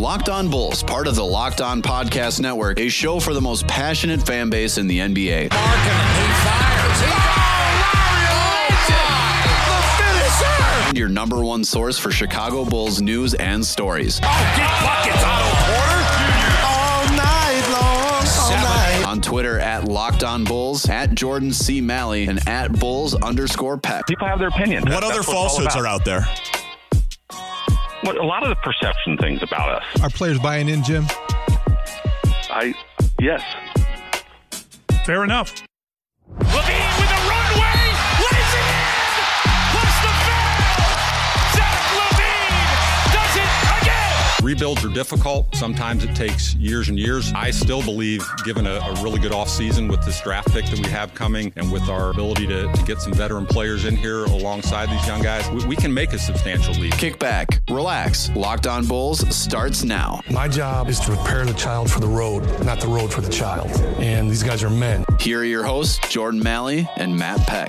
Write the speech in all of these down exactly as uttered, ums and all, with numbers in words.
Locked On Bulls, part of the Locked On Podcast Network, a show for the most passionate fan base in the N B A. Markkanen, he fires. He And your number one source for Chicago Bulls news and stories. Oh, get buckets, Otto Porter. All night long, all night. On Twitter at Locked On Bulls, at Jordan C. Malley, and at Bulls underscore Peck. People have their opinion. What That's other falsehoods are out there? What, a lot of the perception things about us. Are players buying in, Jim? I, yes. Fair enough. Levine with a runway, lays it in, plus the foul. Zach Levine does it again. Rebuilds are difficult. Sometimes it takes years and years. I still believe, given a, a really good offseason with this draft pick that we have coming and with our ability to, to get some veteran players in here alongside these young guys, we, we can make a substantial leap. Kick back, relax. Locked On Bulls starts now. My job is to prepare the child for the road, not the road for the child. And these guys are men. Here are your hosts, Jordan Malley and Matt Peck.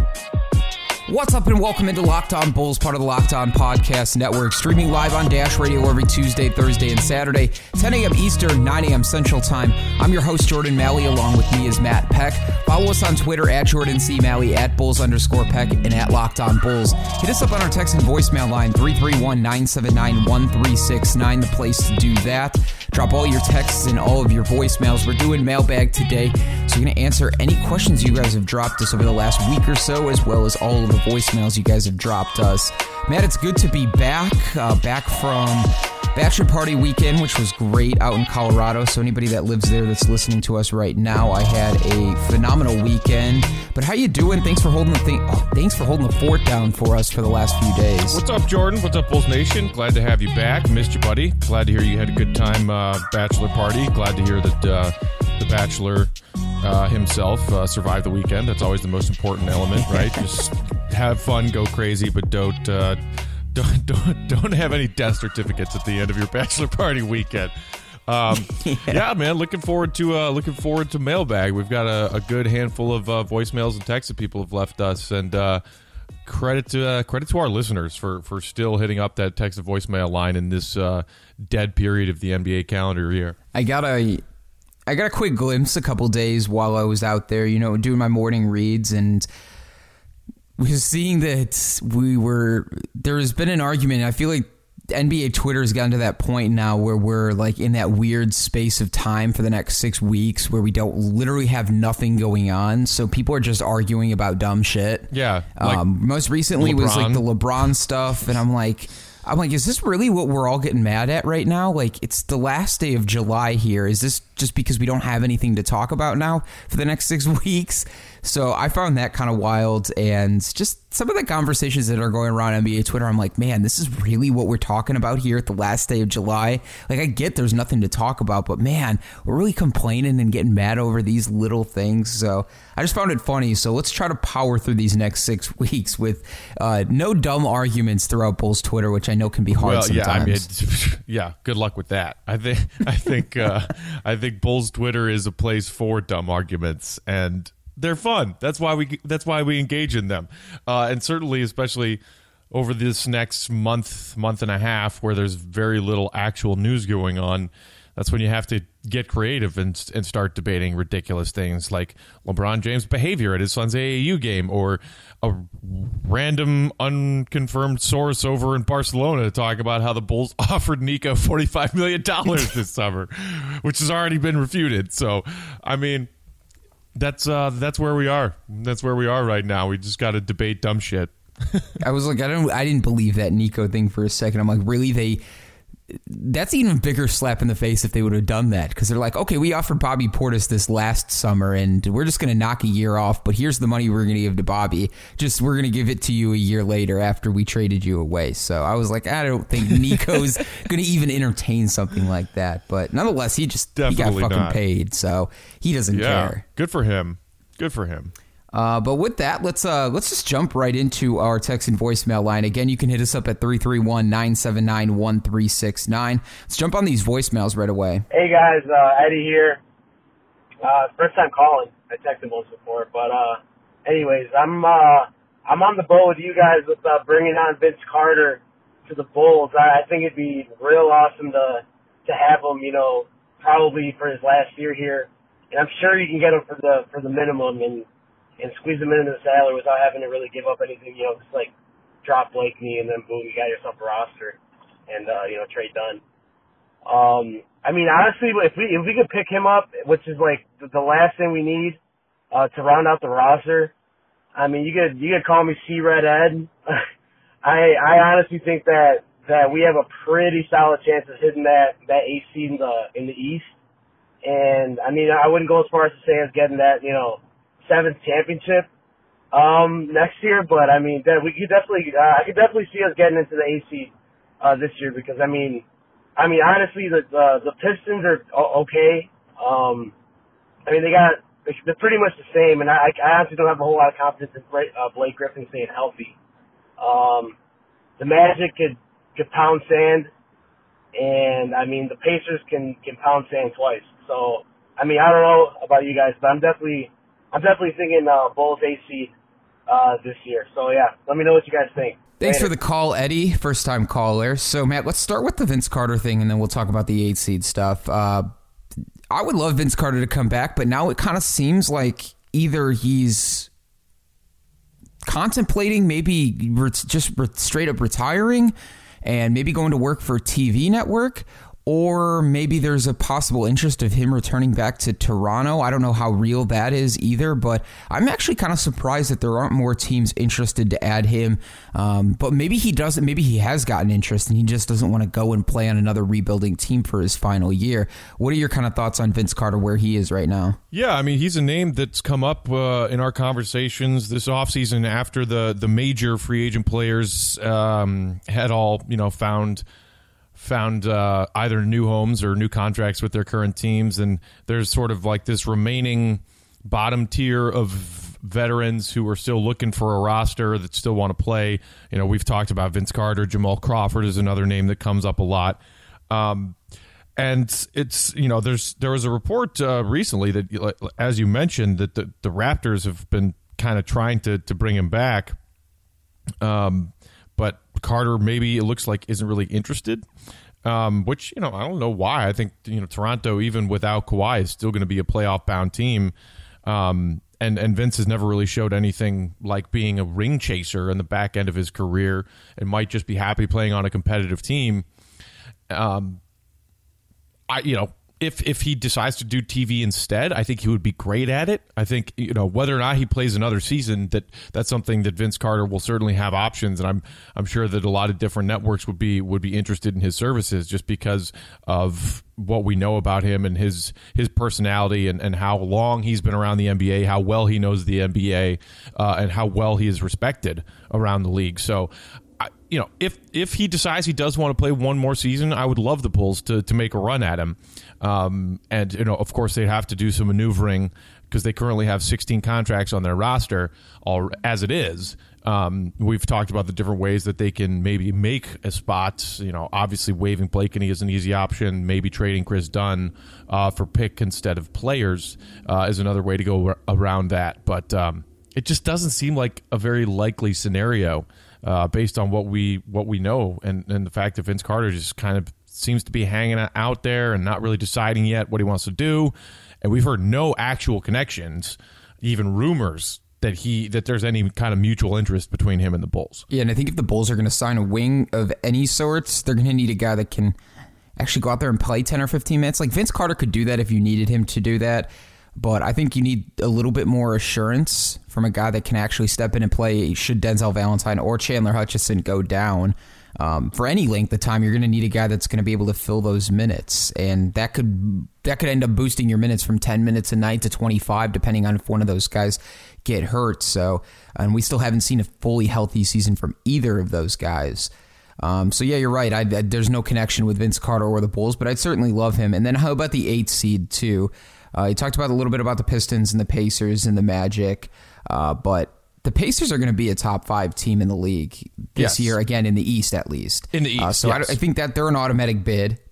What's up and welcome into Locked On Bulls, part of the Locked On Podcast Network, streaming live on Dash Radio every Tuesday, Thursday, and Saturday, ten a.m. Eastern, nine a.m. Central Time. I'm your host, Jordan Malley, along with me is Matt Peck. Follow us on Twitter at Jordan C. Malley, at Bulls underscore Peck, and at Locked On Bulls. Hit us up on our text and voicemail line, three three one, nine seven nine, one three six nine, the place to do that. Drop all your texts and all of your voicemails. We're doing mailbag today, so we're going to answer any questions you guys have dropped us over the last week or so, as well as all of the voicemails you guys have dropped us. Matt, it's good to be back, uh, back from Bachelor Party weekend, which was great out in Colorado. So anybody that lives there that's listening to us right now, I had a phenomenal weekend. But how you doing? Thanks for holding the thing. Oh, thanks for holding the fort down for us for the last few days. What's up, Jordan? What's up, Bulls Nation? Glad to have you back. Missed you, buddy. Glad to hear you had a good time, uh, Bachelor Party. Glad to hear that uh, the Bachelor uh, himself uh, survived the weekend. That's always the most important element, right? Just have fun, go crazy, but don't. Uh, Don't, don't don't have any death certificates at the end of your Bachelor Party weekend. Um, yeah. yeah, man, looking forward to uh, looking forward to mailbag. We've got a, a good handful of uh, voicemails and texts that people have left us, and uh, credit to uh, credit to our listeners for for still hitting up that text and voicemail line in this uh, dead period of the N B A calendar year. I got a I got a quick glimpse a couple days while I was out there, you know, doing my morning reads, and was seeing that we were, there has been an argument. I feel like N B A Twitter has gotten to that point now where we're like in that weird space of time for the next six weeks where we don't literally have nothing going on. So people are just arguing about dumb shit. Yeah. Like um, most recently LeBron. was like the LeBron stuff. And I'm like, I'm like, is this really what we're all getting mad at right now? Like, it's the last day of July here. Is this just because we don't have anything to talk about now for the next six weeks? So I found that kind of wild, and just some of the conversations that are going around N B A Twitter, I'm like, man, this is really what we're talking about here at the last day of July. Like, I get there's nothing to talk about, but man, we're really complaining and getting mad over these little things. So I just found it funny. So let's try to power through these next six weeks with uh, no dumb arguments throughout Bulls Twitter, which I know can be hard well, sometimes. Yeah, I mean, yeah, good luck with that. I think I think uh, I think Bulls Twitter is a place for dumb arguments, and they're fun. That's why we that's why we engage in them, uh, and certainly, especially over this next month, month and a half, where there's very little actual news going on. That's when you have to get creative and and start debating ridiculous things like LeBron James' behavior at his son's A A U game, or a random unconfirmed source over in Barcelona to talk about how the Bulls offered Nico forty-five million dollars this summer, which has already been refuted. So, I mean, that's uh, that's where we are. That's where we are right now. We just got to debate dumb shit. I was like, I don't, I didn't believe that Nico thing for a second. I'm like, really? They. That's an even bigger slap in the face if they would have done that, because they're like, okay, we offered Bobby Portis this last summer and we're just going to knock a year off, but here's the money we're going to give to Bobby. Just we're going to give it to you a year later after we traded you away. So I was like, I don't think Nico's going to even entertain something like that. But nonetheless, he just Definitely he got fucking not. paid, so he doesn't yeah, care. Good for him. Good for him. Uh, but with that, let's uh, let's just jump right into our text and voicemail line. Again, you can hit us up at three three one, nine seven nine, one three six nine. Let's jump on these voicemails right away. Hey, guys. Uh, Eddie here. Uh, first time calling. I texted once before. But uh, anyways, I'm uh, I'm on the boat with you guys with uh, bringing on Vince Carter to the Bulls. I, I think it'd be real awesome to to have him, you know, probably for his last year here. And I'm sure you can get him for the for the minimum and and squeeze him into the salary without having to really give up anything. You know, just like drop Blakeney and then boom, you got yourself a roster and uh, you know, trade done. Um, I mean, honestly, if we if we could pick him up, which is like the, the last thing we need uh, to round out the roster. I mean, you could you could call me C-Red Ed. I I honestly think that that we have a pretty solid chance of hitting that that eighth seed in the in the East. And I mean, I wouldn't go as far as to say as getting that, you know, seventh championship um, next year, but I mean, that we could definitely, uh, I could definitely see us getting into the eighth seed uh, this year because I mean, I mean, honestly, the the, the Pistons are okay. Um, I mean, they got they're pretty much the same, and I, I honestly don't have a whole lot of confidence in Blake, uh, Blake Griffin staying healthy. Um, the Magic could could pound sand, and I mean, the Pacers can can pound sand twice. So, I mean, I don't know about you guys, but I'm definitely, I'm definitely thinking uh, Bulls eighth seed uh, this year. So, yeah, let me know what you guys think. Thanks Later. for the call, Eddie, first-time caller. So, Matt, let's start with the Vince Carter thing, and then we'll talk about the eighth seed stuff. Uh, I would love Vince Carter to come back, but now it kind of seems like either he's contemplating maybe re- just re- straight up retiring and maybe going to work for a T V network, or maybe there's a possible interest of him returning back to Toronto. I don't know how real that is either, but I'm actually kind of surprised that there aren't more teams interested to add him. Um, but maybe he doesn't. Maybe he has gotten interest and he just doesn't want to go and play on another rebuilding team for his final year. What are your kind of thoughts on Vince Carter, where he is right now? Yeah, I mean, he's a name that's come up uh, in our conversations this offseason after the, the major free agent players um, had all, you know, found... found uh, either new homes or new contracts with their current teams, and there's sort of like this remaining bottom tier of veterans who are still looking for a roster that still want to play. You know, we've talked about Vince Carter. Jamal Crawford is another name that comes up a lot. Um, and it's, you know, there's there was a report uh, recently that, as you mentioned, that the, the Raptors have been kind of trying to, to bring him back. Um, but Carter maybe it looks like isn't really interested, um, which, you know, I don't know why. I think, you know, Toronto, even without Kawhi, is still going to be a playoff-bound team. Um, and, and Vince has never really showed anything like being a ring chaser in the back end of his career and might just be happy playing on a competitive team. Um, I, you know, if if he decides to do T V instead, I think he would be great at it. I think, you know, whether or not he plays another season, that that's something that Vince Carter will certainly have options, and I'm I'm sure that a lot of different networks would be would be interested in his services just because of what we know about him and his his personality and, and how long he's been around the N B A, how well he knows the N B A, uh, and how well he is respected around the league. So, I, you know, if if he decides he does want to play one more season, I would love the Bulls to to make a run at him. Um, and, you know, of course, they'd have to do some maneuvering because they currently have sixteen contracts on their roster all, as it is. Um, we've talked about the different ways that they can maybe make a spot. You know, obviously waiving Blakeney is an easy option. Maybe trading Chris Dunn uh, for pick instead of players uh, is another way to go around that. But um, it just doesn't seem like a very likely scenario uh, based on what we what we know and, and the fact that Vince Carter just kind of seems to be hanging out there and not really deciding yet what he wants to do. And we've heard no actual connections, even rumors that he that there's any kind of mutual interest between him and the Bulls. Yeah, and I think if the Bulls are going to sign a wing of any sorts, they're going to need a guy that can actually go out there and play ten or fifteen minutes. Like Vince Carter could do that if you needed him to do that, but I think you need a little bit more assurance from a guy that can actually step in and play should Denzel Valentine or Chandler Hutchison go down. Um, for any length of time, you're going to need a guy that's going to be able to fill those minutes, and that could that could end up boosting your minutes from ten minutes a night to twenty-five, depending on if one of those guys get hurt. So, and we still haven't seen a fully healthy season from either of those guys. Um, so yeah, you're right. I, I, there's no connection with Vince Carter or the Bulls, but I'd certainly love him. And then how about the eighth seed too? Uh, you talked about a little bit about the Pistons and the Pacers and the Magic, uh, but the Pacers are going to be a top five team in the league this yes. year, again, in the East at least. In the East, uh, So yes. I, I think that they're an automatic bid.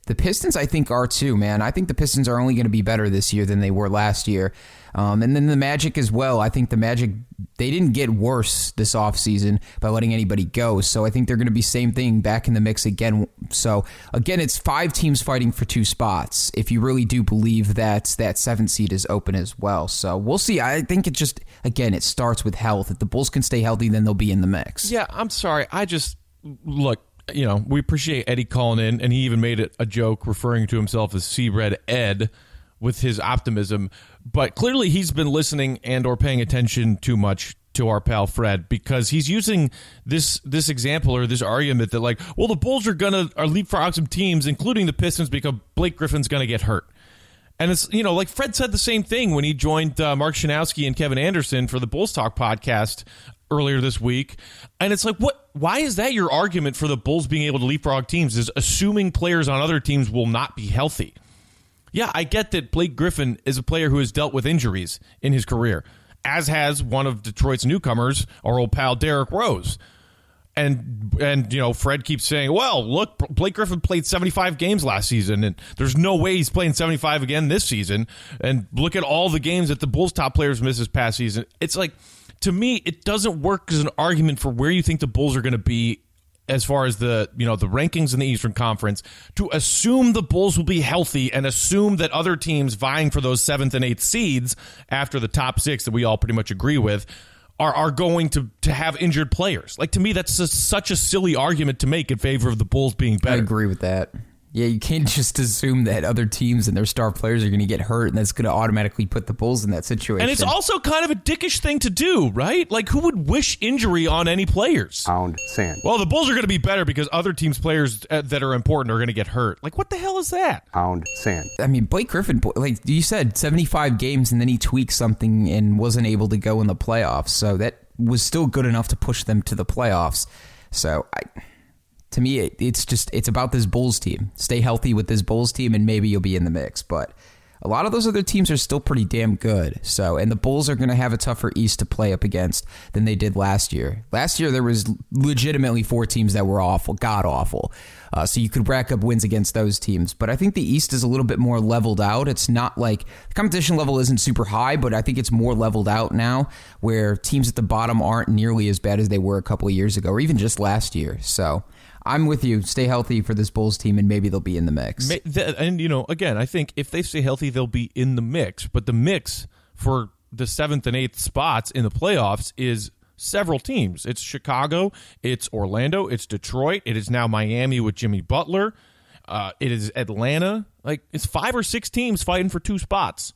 The Pistons, I think, are too, man. I think the Pistons are only going to be better this year than they were last year. Um, and then the Magic as well. I think the Magic, they didn't get worse this offseason by letting anybody go. So I think they're going to be same thing back in the mix again. So, again, it's five teams fighting for two spots if you really do believe that that seventh seed is open as well. So we'll see. I think it just, again, it starts with health. If the Bulls can stay healthy, then they'll be in the mix. Yeah, I'm sorry. I just, look. You know, we appreciate Eddie calling in, and he even made it a joke referring to himself as Seabread Ed with his optimism. But clearly he's been listening and or paying attention too much to our pal Fred, because he's using this this example or this argument that, like, well, the Bulls are going to are leapfrog some teams, including the Pistons, because Blake Griffin's going to get hurt. And it's, you know, like Fred said the same thing when he joined uh, Mark Shanowski and Kevin Anderson for the Bulls Talk podcast earlier this week. And it's like, what? Why is that your argument for the Bulls being able to leapfrog teams, is assuming players on other teams will not be healthy? Yeah, I get that Blake Griffin is a player who has dealt with injuries in his career, as has one of Detroit's newcomers, our old pal Derrick Rose. And, and you know, Fred keeps saying, well, look, Blake Griffin played seventy-five games last season, and there's no way he's playing seventy-five again this season. And look at all the games that the Bulls' top players missed this past season. It's like, to me, it doesn't work as an argument for where you think the Bulls are going to be as far as the, you know, the rankings in the Eastern Conference, to assume the Bulls will be healthy and assume that other teams vying for those seventh and eighth seeds after the top six that we all pretty much agree with are are going to, to have injured players. Like, to me, that's just such a silly argument to make in favor of the Bulls being better. I agree with that. Yeah, you can't just assume that other teams and their star players are going to get hurt, and that's going to automatically put the Bulls in that situation. And it's also kind of a dickish thing to do, right? Like, who would wish injury on any players? Pound sand. Well, the Bulls are going to be better because other teams' players that are important are going to get hurt. Like, what the hell is that? Pound sand. I mean, Blake Griffin, like you said, seventy-five games, and then he tweaked something and wasn't able to go in the playoffs. So that was still good enough to push them to the playoffs. So I... To me, it, it's just it's about this Bulls team. Stay healthy with this Bulls team, and maybe you'll be in the mix. But a lot of those other teams are still pretty damn good. So, and the Bulls are going to have a tougher East to play up against than they did last year. Last year, there was legitimately four teams that were awful, god awful. Uh, so you could rack up wins against those teams. But I think the East is a little bit more leveled out. It's not like the competition level isn't super high, but I think it's more leveled out now, where teams at the bottom aren't nearly as bad as they were a couple of years ago, or even just last year. So I'm with you. Stay healthy for this Bulls team, and maybe they'll be in the mix. And, you know, again, I think if they stay healthy, they'll be in the mix. But the mix for the seventh and eighth spots in the playoffs is several teams. It's Chicago, it's Orlando, it's Detroit, it is now Miami with Jimmy Butler, uh, it is Atlanta. Like, it's five or six teams fighting for two spots.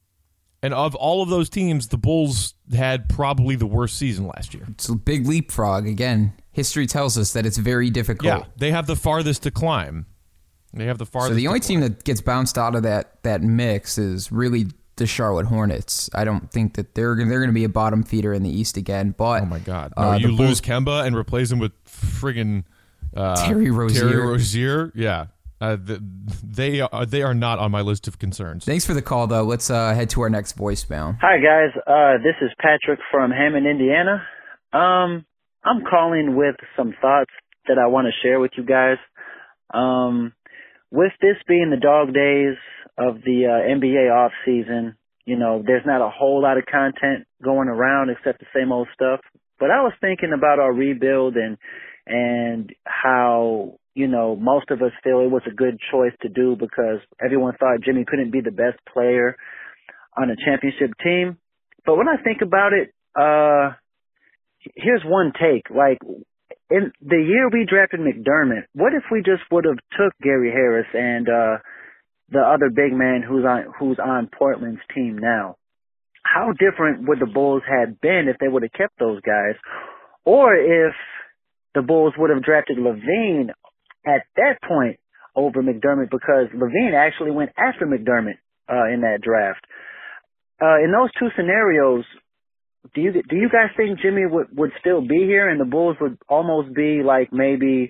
And of all of those teams, the Bulls had probably the worst season last year. It's a big leapfrog. Again, history tells us that it's very difficult. Yeah, they have the farthest to climb. They have the farthest. So the only to team that gets bounced out of that that mix is really the Charlotte Hornets. I don't think that they're they're going to be a bottom feeder in the East again. But oh my God, no! Uh, you lose Bulls, Kemba and replace him with friggin' uh, Terry Rozier. Terry Rozier, yeah. Uh, the, they are they are not on my list of concerns. Thanks for the call, though. Let's uh, head to our next voicemail. Hi, guys. Uh, this is Patrick from Hammond, Indiana. Um, I'm calling with some thoughts that I want to share with you guys. Um, with this being the dog days of the uh, N B A off season, you know, there's not a whole lot of content going around except the same old stuff. But I was thinking about our rebuild and and how, you know, most of us feel it was a good choice to do because everyone thought Jimmy couldn't be the best player on a championship team. But when I think about it, uh, here's one take. Like, in the year we drafted McDermott, what if we just would have took Gary Harris and uh, the other big man who's on who's on Portland's team now? How different would the Bulls have been if they would have kept those guys? Or if the Bulls would have drafted LaVine at that point over McDermott, because LaVine actually went after McDermott uh, in that draft. Uh, in those two scenarios, do you do you guys think Jimmy would, would still be here and the Bulls would almost be like maybe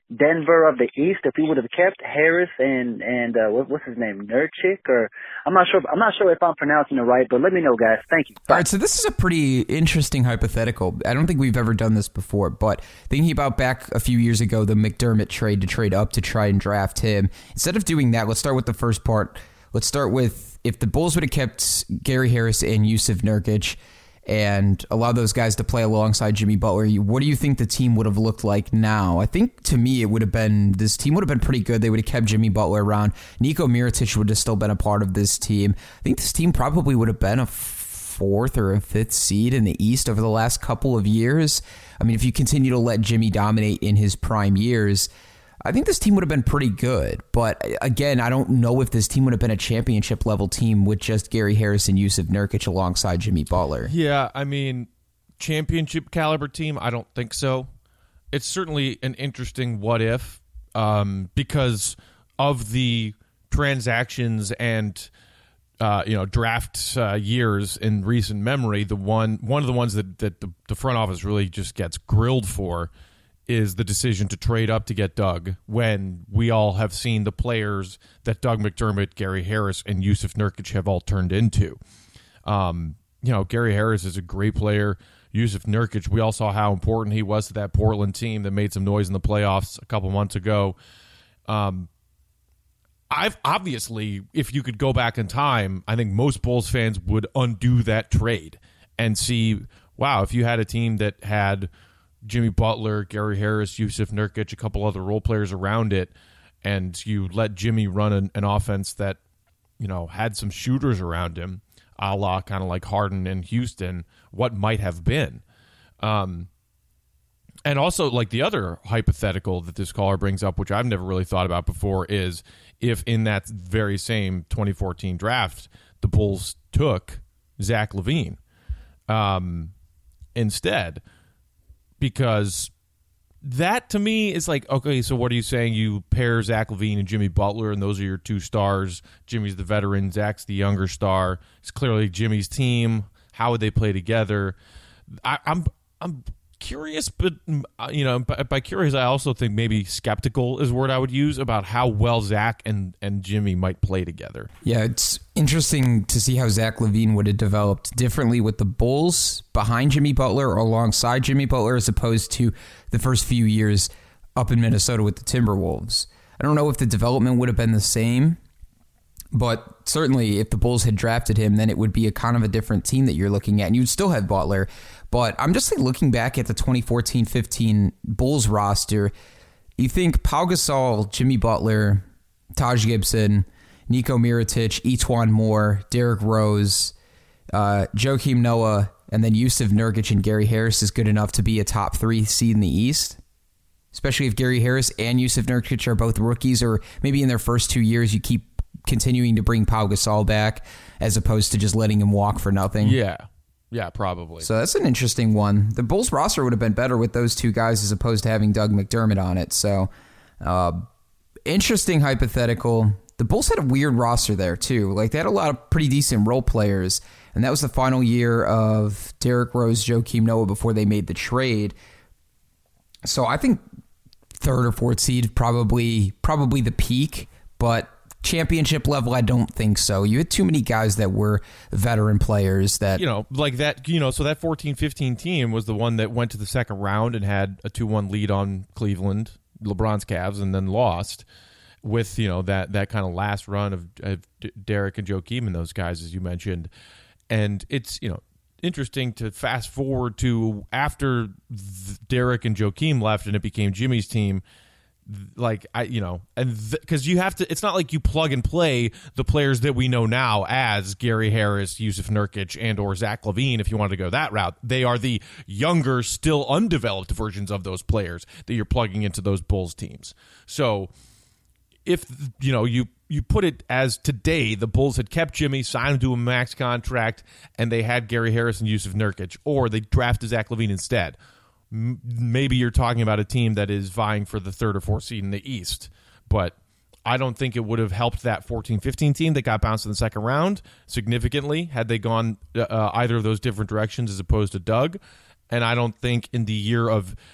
Denver of the East if we would have kept Harris and and uh, what, what's his name, Nurkic, or I'm not sure. I'm not sure if I'm pronouncing it right, but let me know, guys. Thank you. Bye. All right, so this is a pretty interesting hypothetical. I don't think we've ever done this before, but thinking about back a few years ago, the McDermott trade to trade up to try and draft him. Instead of doing that, let's start with the first part. Let's start with if the Bulls would have kept Gary Harris and Yusuf Nurkic and allow those guys to play alongside Jimmy Butler, what do you think the team would have looked like now? I think, to me, it would have been, this team would have been pretty good. They would have kept Jimmy Butler around. Niko Mirotic would have still been a part of this team. I think this team probably would have been a fourth or a fifth seed in the East over the last couple of years. I mean, if you continue to let Jimmy dominate in his prime years, I think this team would have been pretty good. But again, I don't know if this team would have been a championship level team with just Gary Harris and Yusuf Nurkic alongside Jimmy Butler. Yeah, I mean, championship caliber team, I don't think so. It's certainly an interesting what if um, because of the transactions and uh, you know draft uh, years in recent memory. The one one of the ones that, that the, the front office really just gets grilled for is the decision to trade up to get Doug, when we all have seen the players that Doug McDermott, Gary Harris, and Yusuf Nurkic have all turned into. Um, you know, Gary Harris is a great player. Yusuf Nurkic, we all saw how important he was to that Portland team that made some noise in the playoffs a couple months ago. Um, I've obviously, if you could go back in time, I think most Bulls fans would undo that trade and see, wow, if you had a team that had Jimmy Butler, Gary Harris, Yusuf Nurkic, a couple other role players around it, and you let Jimmy run an, an offense that, you know, had some shooters around him, a la kind of like Harden and Houston, what might have been. Um, and also, like, the other hypothetical that this caller brings up, which I've never really thought about before, is if in that very same twenty fourteen draft, the Bulls took Zach LaVine um, instead. Because that, to me, is like, okay, so what are you saying? You pair Zach LaVine and Jimmy Butler, and those are your two stars. Jimmy's the veteran, Zach's the younger star. It's clearly Jimmy's team. How would they play together? I, I'm I'm curious, but, you know, by, by curious, I also think maybe skeptical is the word I would use about how well Zach and, and Jimmy might play together. Yeah, it's interesting to see how Zach LaVine would have developed differently with the Bulls behind Jimmy Butler or alongside Jimmy Butler, as opposed to the first few years up in Minnesota with the Timberwolves. I don't know if the development would have been the same, but certainly if the Bulls had drafted him, then it would be a kind of a different team that you're looking at, and you'd still have Butler. But I'm just like looking back at the twenty fourteen fifteen Bulls roster, you think Pau Gasol, Jimmy Butler, Taj Gibson, Niko Mirotic, Etuan Moore, Derrick Rose, uh, Joakim Noah, and then Yusuf Nurkic and Gary Harris is good enough to be a top three seed in the East? Especially if Gary Harris and Yusuf Nurkic are both rookies, or maybe in their first two years you keep continuing to bring Pau Gasol back as opposed to just letting him walk for nothing. Yeah. Yeah, probably. So that's an interesting one. The Bulls roster would have been better with those two guys as opposed to having Doug McDermott on it. So, uh, interesting hypothetical. The Bulls had a weird roster there, too. Like, they had a lot of pretty decent role players, and that was the final year of Derrick Rose, Joakim Noah before they made the trade. So I think third or fourth seed, probably probably the peak, but championship level, I don't think so. You had too many guys that were veteran players that... You know, like that, you know, so that fourteen fifteen team was the one that went to the second round and had a two one lead on Cleveland, LeBron's Cavs, and then lost with, you know, that, that kind of last run of, of Derek and Joakim and those guys, as you mentioned. And it's, you know, interesting to fast forward to after Derek and Joakim left and it became Jimmy's team. Like, I, you know, and because th- you have to, it's not like you plug and play the players that we know now as Gary Harris, Yusuf Nurkic, and or Zach LaVine, if you wanted to go that route. They are the younger, still undeveloped versions of those players that you're plugging into those Bulls teams. So if, you know, you, you put it as today, the Bulls had kept Jimmy, signed him to a max contract, and they had Gary Harris and Yusuf Nurkic, or they drafted Zach LaVine instead. Maybe you're talking about a team that is vying for the third or fourth seed in the East, but I don't think it would have helped that fourteen fifteen team that got bounced in the second round significantly had they gone uh, either of those different directions as opposed to Doug. And I don't think in the year of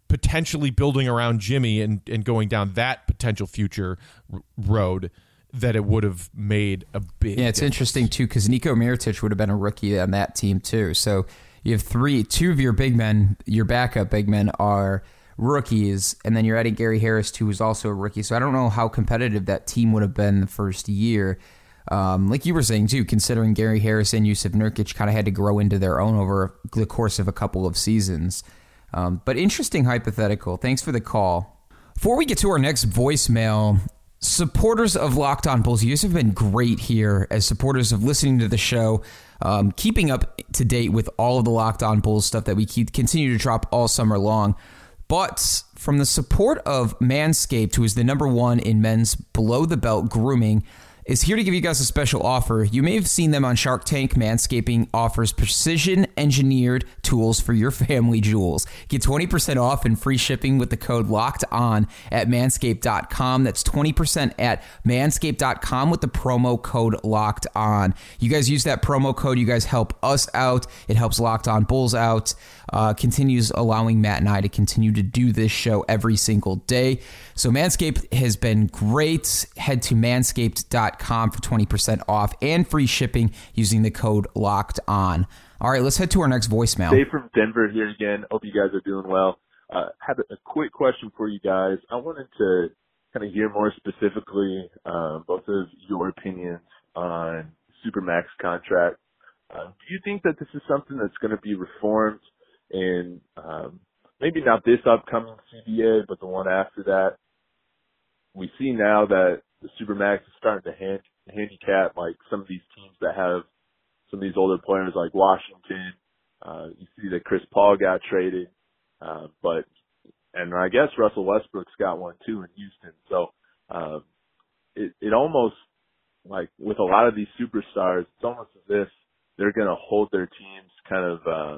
potentially building around Jimmy and, and going down that potential future r- road that it would have made a big Yeah, it's difference. interesting, too, because Nico Mirotic would have been a rookie on that team, too. So you have three, two of your big men, your backup big men are rookies, and then you're adding Gary Harris, who is also a rookie. So I don't know how competitive that team would have been the first year. Um, like you were saying, too, considering Gary Harris and Yusuf Nurkic kind of had to grow into their own over the course of a couple of seasons. Um, but interesting hypothetical. Thanks for the call. Before we get to our next voicemail, supporters of Locked On Bulls, you guys have been great here as supporters of listening to the show, um, keeping up to date with all of the Locked On Bulls stuff that we keep continue to drop all summer long. But from the support of Manscaped, who is the number one in men's below-the-belt grooming, is here to give you guys a special offer. You may have seen them on Shark Tank. Manscaping offers precision-engineered tools for your family jewels. Get twenty percent off and free shipping with the code LOCKEDON at manscaped dot com. That's twenty percent at manscaped dot com with the promo code LOCKEDON. You guys use that promo code. You guys help us out. It helps Locked On Bulls out. Uh, continues allowing Matt and I to continue to do this show every single day. So Manscaped has been great. Head to manscaped dot com for twenty percent off and free shipping using the code Locked On. All right, let's head to our next voicemail. Dave from Denver here again. Hope you guys are doing well. Uh, had a quick question for you guys. I wanted to kind of hear more specifically uh, both of your opinions on Supermax contract. Uh, do you think that this is something that's going to be reformed in um, maybe not this upcoming C B A, but the one after that? We see now that the Supermax is starting to hand, handicap like some of these teams that have some of these older players like Washington. Uh, you see that Chris Paul got traded, uh, but and I guess Russell Westbrook's got one too in Houston. So um, it it almost like with a lot of these superstars, it's almost as if they're going to hold their teams kind of um,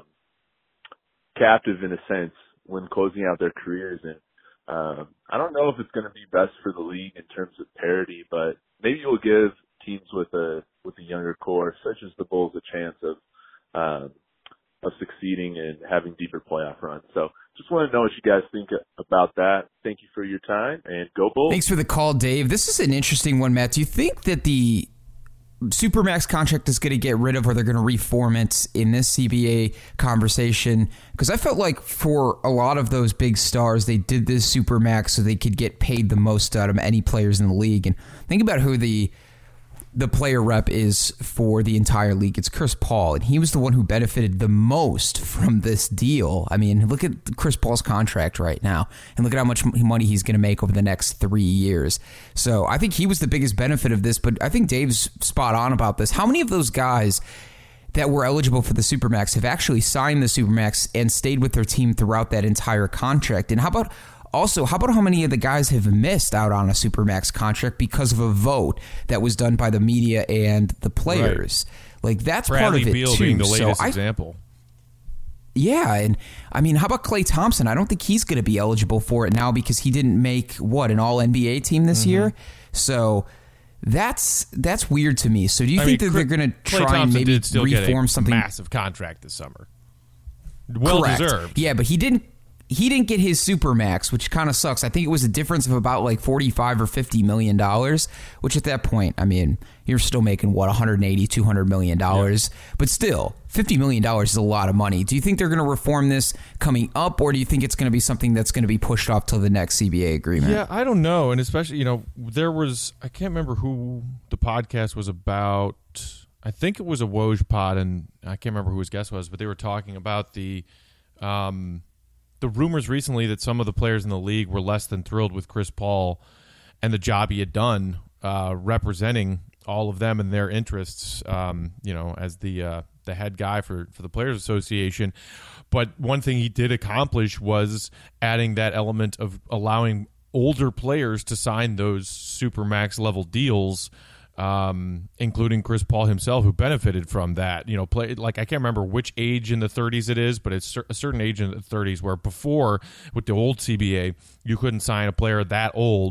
captive in a sense when closing out their careers. And um, I don't know if it's going to be best for the league in terms of parity, but maybe you'll give teams with a with a younger core, such as the Bulls, a chance of um, of succeeding and having deeper playoff runs. So just want to know what you guys think about that. Thank you for your time, and go Bulls. Thanks for the call, Dave. This is an interesting one, Matt. Do you think that the Supermax contract is going to get rid of, or they're going to reform it in this C B A conversation? Because I felt like for a lot of those big stars, they did this Supermax so they could get paid the most out of any players in the league. And think about who the the player rep is for the entire league. It's Chris Paul, and he was the one who benefited the most from this deal. I mean, look at Chris Paul's contract right now, and look at how much money he's going to make over the next three years. So I think he was the biggest benefit of this, but I think Dave's spot on about this. How many of those guys that were eligible for the Supermax have actually signed the Supermax and stayed with their team throughout that entire contract? And how about Also, how about how many of the guys have missed out on a Supermax contract because of a vote that was done by the media and the players? Right. Like, that's Bradley part of it, Beal too. being the latest so I, example. Yeah, and I mean, how about Klay Thompson? I don't think he's going to be eligible for it now because he didn't make, what, an all N B A team this mm-hmm. year? So that's that's weird to me. So do you I think mean, that they're going to try Thompson and maybe did still reform get a something? Massive contract this summer. Well Correct. deserved. Yeah, but he didn't He didn't get his Supermax, which kind of sucks. I think it was a difference of about like forty-five or fifty million dollars, which at that point, I mean, you're still making, what, one eighty, two hundred million dollars. Yeah. But still, fifty million dollars is a lot of money. Do you think they're going to reform this coming up, or do you think it's going to be something that's going to be pushed off till the next C B A agreement? Yeah, I don't know. And especially, you know, there was, I can't remember who the podcast was about. I think it was a Woj pod, and I can't remember who his guest was, but they were talking about the um, the rumors recently that some of the players in the league were less than thrilled with Chris Paul and the job he had done uh, representing all of them and their interests, um, you know, as the uh, the head guy for, for the Players Association. But one thing he did accomplish was adding that element of allowing older players to sign those Supermax level deals, um, including Chris Paul himself, who benefited from that. You know, play like I can't remember which age in the thirties it is, but it's a certain age in the thirties where before with the old C B A, you couldn't sign a player that old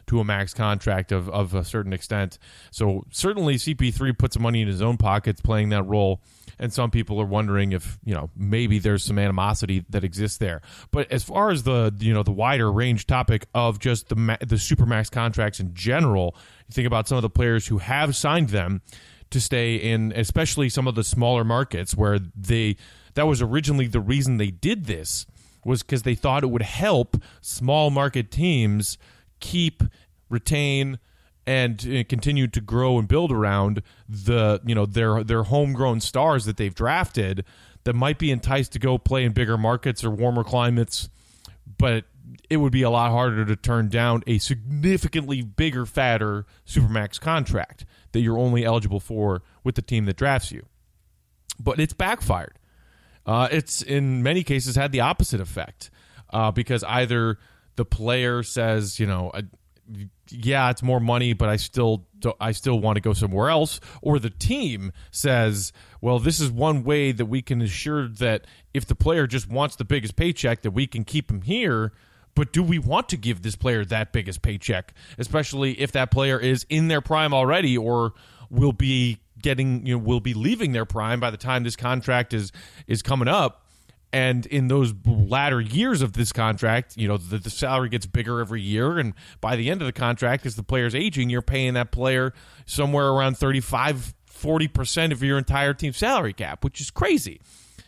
to a max contract of, of a certain extent. So certainly C P three put some money in his own pockets playing that role. And some people are wondering if, you know, maybe there's some animosity that exists there. But as far as the, you know, the wider range topic of just the the Supermax contracts in general, you think about some of the players who have signed them to stay in, especially some of the smaller markets where they, that was originally the reason they did this, was because they thought it would help small market teams keep, retain, and uh, continue to grow and build around the, you know, their their homegrown stars that they've drafted that might be enticed to go play in bigger markets or warmer climates, but it would be a lot harder to turn down a significantly bigger, fatter Supermax contract that you're only eligible for with the team that drafts you. But it's backfired. Uh, it's in many cases had the opposite effect uh, because either the player says, you know, I, yeah, it's more money, but I still I still want to go somewhere else. Or the team says, well, this is one way that we can ensure that if the player just wants the biggest paycheck, that we can keep him here. But do we want to give this player that biggest paycheck, especially if that player is in their prime already or will be getting, you know, will be leaving their prime by the time this contract is is coming up? And in those latter years of this contract, you know, the, the salary gets bigger every year. And by the end of the contract, as the player's aging, you're paying that player somewhere around thirty-five, forty percent of your entire team's salary cap, which is crazy.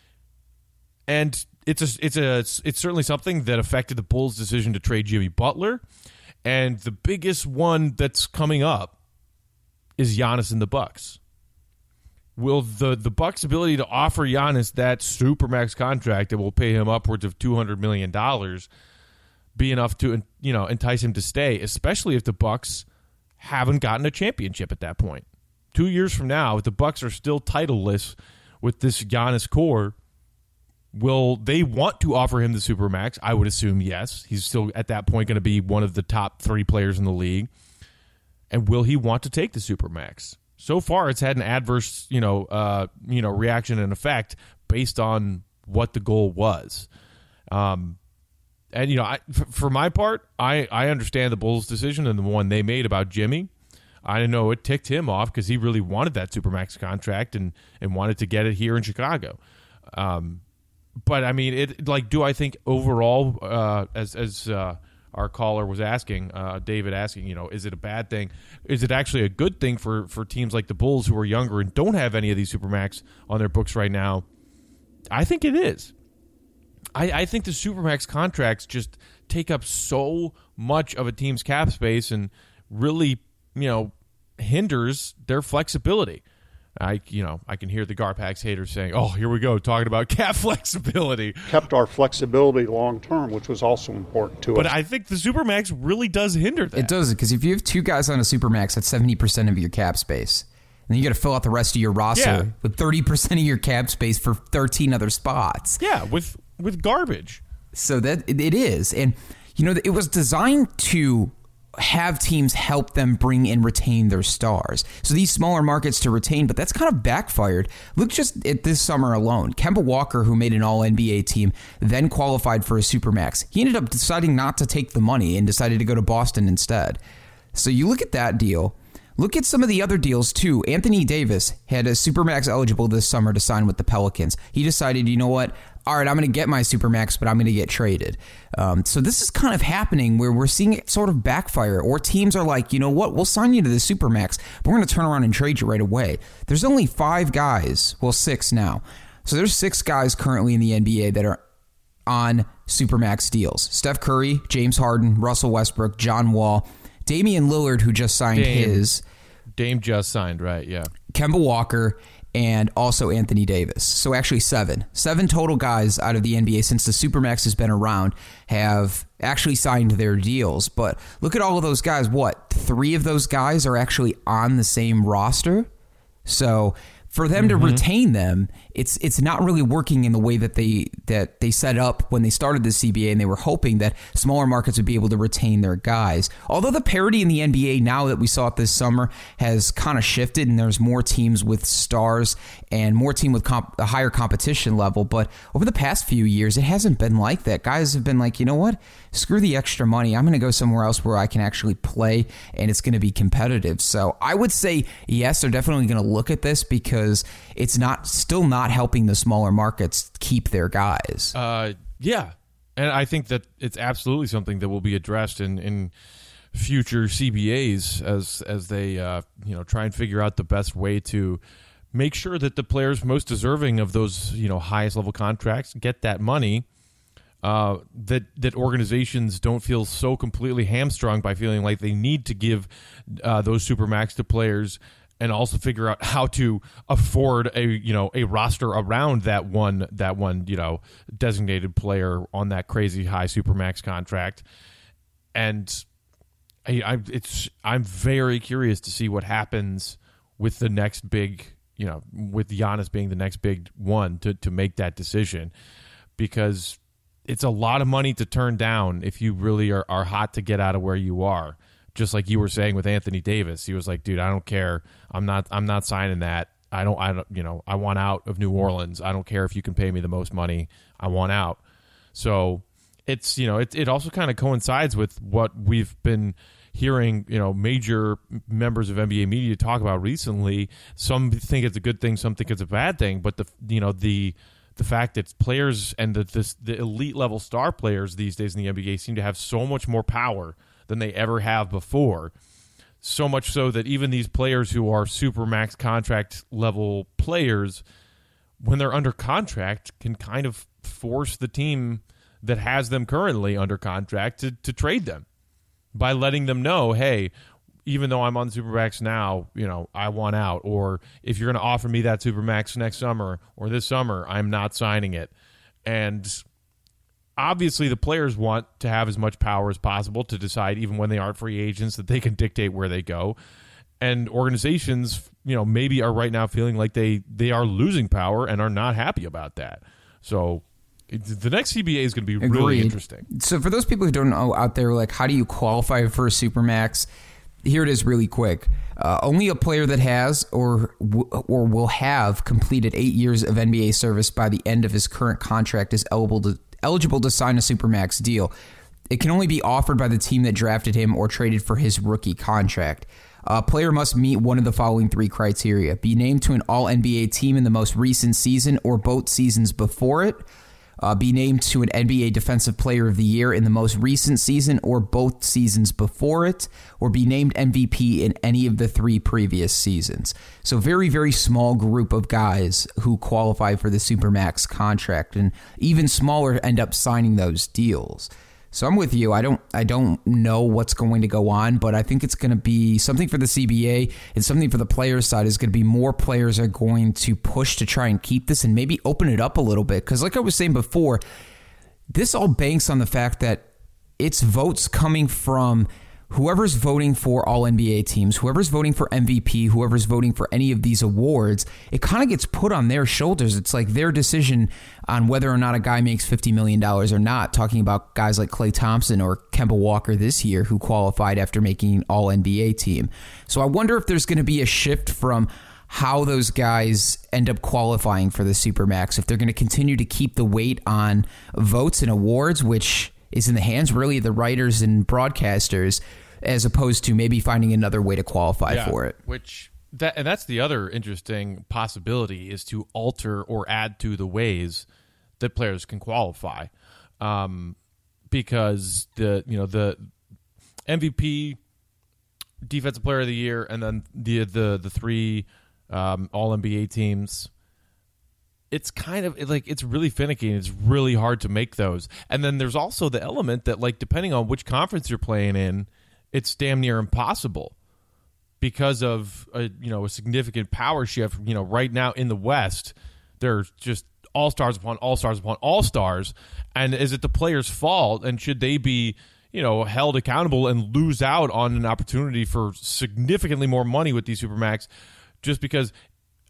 And it's a, it's a, it's certainly something that affected the Bulls' decision to trade Jimmy Butler. And the biggest one that's coming up is Giannis and the Bucks. Will the, the Bucks' ability to offer Giannis that supermax contract that will pay him upwards of two hundred million dollars be enough to, you know, entice him to stay, especially if the Bucks haven't gotten a championship at that point? Two years from now, if the Bucks are still titleless with this Giannis core, will they want to offer him the supermax? I would assume yes. He's still at that point going to be one of the top three players in the league. And will he want to take the supermax? So far, it's had an adverse, you know, uh, you know, reaction and effect based on what the goal was. Um, and you know, I, for, for my part, I, I understand the Bulls' decision and the one they made about Jimmy. I know it ticked him off because he really wanted that supermax contract and and wanted to get it here in Chicago. Um, but I mean, it like, do I think overall, uh, as as uh, our caller was asking, uh, David asking, you know, is it a bad thing? Is it actually a good thing for, for teams like the Bulls who are younger and don't have any of these Supermax on their books right now? I think it is. I, I think the Supermax contracts just take up so much of a team's cap space and really, you know, hinders their flexibility. I, you know, I can hear the Garpax haters saying, "Oh, here we go, talking about cap flexibility." Kept our flexibility long term, which was also important to but us. But I think the Supermax really does hinder that. It does, because if you have two guys on a Supermax, that's seventy percent of your cap space. And then you got to fill out the rest of your roster yeah. with thirty percent of your cap space for thirteen other spots. Yeah, with with garbage. So that it is. And, you know, it was designed to have teams help them bring and retain their stars. So these smaller markets to retain, but that's kind of backfired. Look just at this summer alone. Kemba Walker, who made an all N B A team, then qualified for a Supermax. He ended up deciding not to take the money and decided to go to Boston instead. So you look at that deal. Look at some of the other deals, too. Anthony Davis had a Supermax eligible this summer to sign with the Pelicans. He decided, you know what? All right, I'm going to get my Supermax, but I'm going to get traded. Um, so this is kind of happening where we're seeing it sort of backfire, or teams are like, you know what? We'll sign you to the Supermax, but we're going to turn around and trade you right away. There's only five guys, well, six now. So there's six guys currently in the N B A that are on Supermax deals. Steph Curry, James Harden, Russell Westbrook, John Wall, Damian Lillard, who just signed Dame. his. Dame just signed, right, yeah. Kemba Walker, and also Anthony Davis. So actually seven. Seven total guys out of the N B A since the Supermax has been around have actually signed their deals. But look at all of those guys. What? Three of those guys are actually on the same roster? So For them Mm-hmm. to retain them, it's it's not really working in the way that they that they set up when they started the C B A, and they were hoping that smaller markets would be able to retain their guys. Although the parity in the N B A now that we saw it this summer has kind of shifted, and there's more teams with stars and more team with comp- a higher competition level. But over the past few years, it hasn't been like that. Guys have been like, you know what? Screw the extra money. I'm going to go somewhere else where I can actually play, and it's going to be competitive. So I would say yes, they're definitely going to look at this because it's not still not helping the smaller markets keep their guys. Uh, yeah, and I think that it's absolutely something that will be addressed in, in future C B As as as they uh, you know try and figure out the best way to make sure that the players most deserving of those you know highest level contracts get that money. Uh, that that organizations don't feel so completely hamstrung by feeling like they need to give uh, those supermax to players, and also figure out how to afford a you know a roster around that one that one you know designated player on that crazy high supermax contract. And I, I it's I'm very curious to see what happens with the next big you know with Giannis being the next big one to to make that decision, because it's a lot of money to turn down if you really are, are hot to get out of where you are. Just like you were saying with Anthony Davis, he was like, "Dude, I don't care. I'm not. I'm not signing that. I don't. I don't. You know, I want out of New Orleans. I don't care if you can pay me the most money. I want out." So it's you know it it also kind of coincides with what we've been hearing. You know, major members of N B A media talk about recently. Some think it's a good thing. Some think it's a bad thing. But the you know the the fact that players and the this, the elite level star players these days in the N B A seem to have so much more power than they ever have before. So much so that even these players who are super max contract level players, when they're under contract, can kind of force the team that has them currently under contract to, to trade them by letting them know, hey, even though I'm on supermax now, you know, I want out. Or if you're going to offer me that supermax next summer or this summer, I'm not signing it. And obviously, the players want to have as much power as possible to decide, even when they aren't free agents, that they can dictate where they go. And organizations, you know, maybe are right now feeling like they, they are losing power and are not happy about that. So the next C B A is going to be Agreed. really interesting. So for those people who don't know out there, like, how do you qualify for a supermax? Here it is really quick. Uh, only a player that has or w- or will have completed eight years of N B A service by the end of his current contract is eligible to eligible to sign a supermax deal. It can only be offered by the team that drafted him or traded for his rookie contract. A player must meet one of the following three criteria: be named to an all N B A team in the most recent season or both seasons before it, uh, be named to an N B A Defensive Player of the Year in the most recent season or both seasons before it, or be named M V P in any of the three previous seasons. So very, very small group of guys who qualify for the Supermax contract, and even smaller end up signing those deals. So I'm with you. I don't I don't know what's going to go on, but I think it's going to be something for the C B A and something for the players' side. Is going to be more players are going to push to try and keep this and maybe open it up a little bit. Because like I was saying before, this all banks on the fact that it's votes coming from whoever's voting for all N B A teams, whoever's voting for M V P, whoever's voting for any of these awards. It kind of gets put on their shoulders. It's like their decision on whether or not a guy makes fifty million dollars or not, talking about guys like Klay Thompson or Kemba Walker this year who qualified after making an all N B A team. So I wonder if there's going to be a shift from how those guys end up qualifying for the Supermax, if they're going to continue to keep the weight on votes and awards, which is in the hands really of the writers and broadcasters, as opposed to maybe finding another way to qualify yeah, for it. Which that and that's the other interesting possibility, is to alter or add to the ways that players can qualify, um, because the you know the M V P, Defensive Player of the Year, and then the the the three um, All N B A teams. It's kind of like, it's really finicky and it's really hard to make those. And then there's also the element that, like, depending on which conference you're playing in, it's damn near impossible because of a, you know, a significant power shift. You know, right now in the West, there's just all-stars upon all-stars upon all-stars. And is it the player's fault? And should they be, you know, held accountable and lose out on an opportunity for significantly more money with these Supermax just because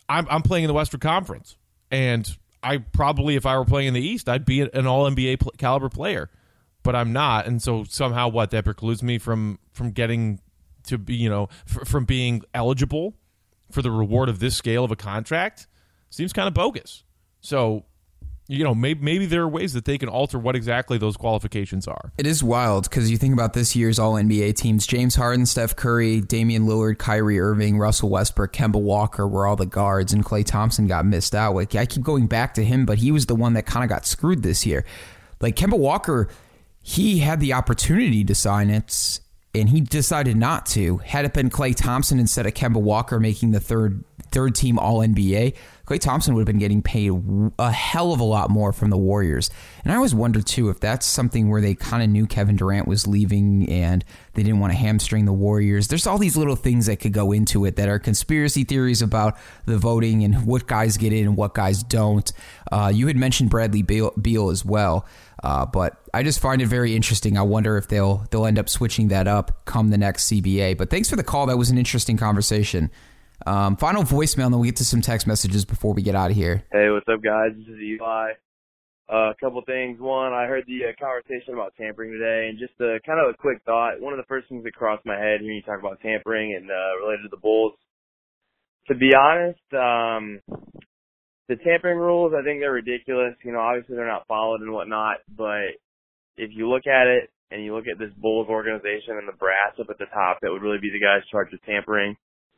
I'm, I'm playing in the Western Conference, and I probably, if I were playing in the East, I'd be an all N B A pl- caliber player, but I'm not, and so somehow what that precludes me from from getting to be, you know, f- from being eligible for the reward of this scale of a contract seems kind of bogus. So, you know, maybe maybe there are ways that they can alter what exactly those qualifications are. It is wild because you think about this year's All N B A teams: James Harden, Steph Curry, Damian Lillard, Kyrie Irving, Russell Westbrook, Kemba Walker were all the guards, and Klay Thompson got missed out. Like, I keep going back to him, but he was the one that kind of got screwed this year. Like, Kemba Walker, he had the opportunity to sign it, and he decided not to. Had it been Klay Thompson instead of Kemba Walker making the third third team All N B A, Klay Thompson would have been getting paid a hell of a lot more from the Warriors. And I always wonder, too, if that's something where they kind of knew Kevin Durant was leaving and they didn't want to hamstring the Warriors. There's all these little things that could go into it that are conspiracy theories about the voting and what guys get in and what guys don't. Uh, you had mentioned Bradley Beal, Beal as well. Uh, but I just find it very interesting. I wonder if they'll they'll end up switching that up come the next C B A. But thanks for the call. That was an interesting conversation. Um, final voicemail, and then we'll get to some text messages before we get out of here. Hey, what's up, guys? This is Eli. Uh, a couple things. One, I heard the uh, conversation about tampering today, and just a, kind of a quick thought. One of the first things that crossed my head when you talk about tampering and uh, related to the Bulls, to be honest, um, the tampering rules, I think they're ridiculous. You know, obviously they're not followed and whatnot, but if you look at it and you look at this Bulls organization and the brass up at the top, that would really be the guys charged with tampering.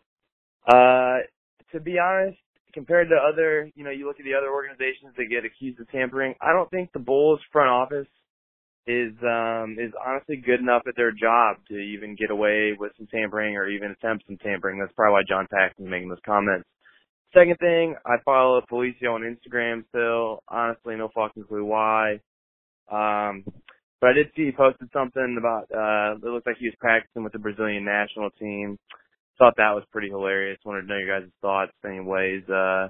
Uh, to be honest, compared to other, you know, you look at the other organizations that get accused of tampering, I don't think the Bulls front office is, um, is honestly good enough at their job to even get away with some tampering or even attempt some tampering. That's probably why John Paxson's making those comments. Second thing, I follow Felicio on Instagram still. Honestly, no fucking clue why. Um, but I did see he posted something about, uh, it looked like he was practicing with the Brazilian national team. Thought that was pretty hilarious. Wanted to know your guys' thoughts. Anyways, uh,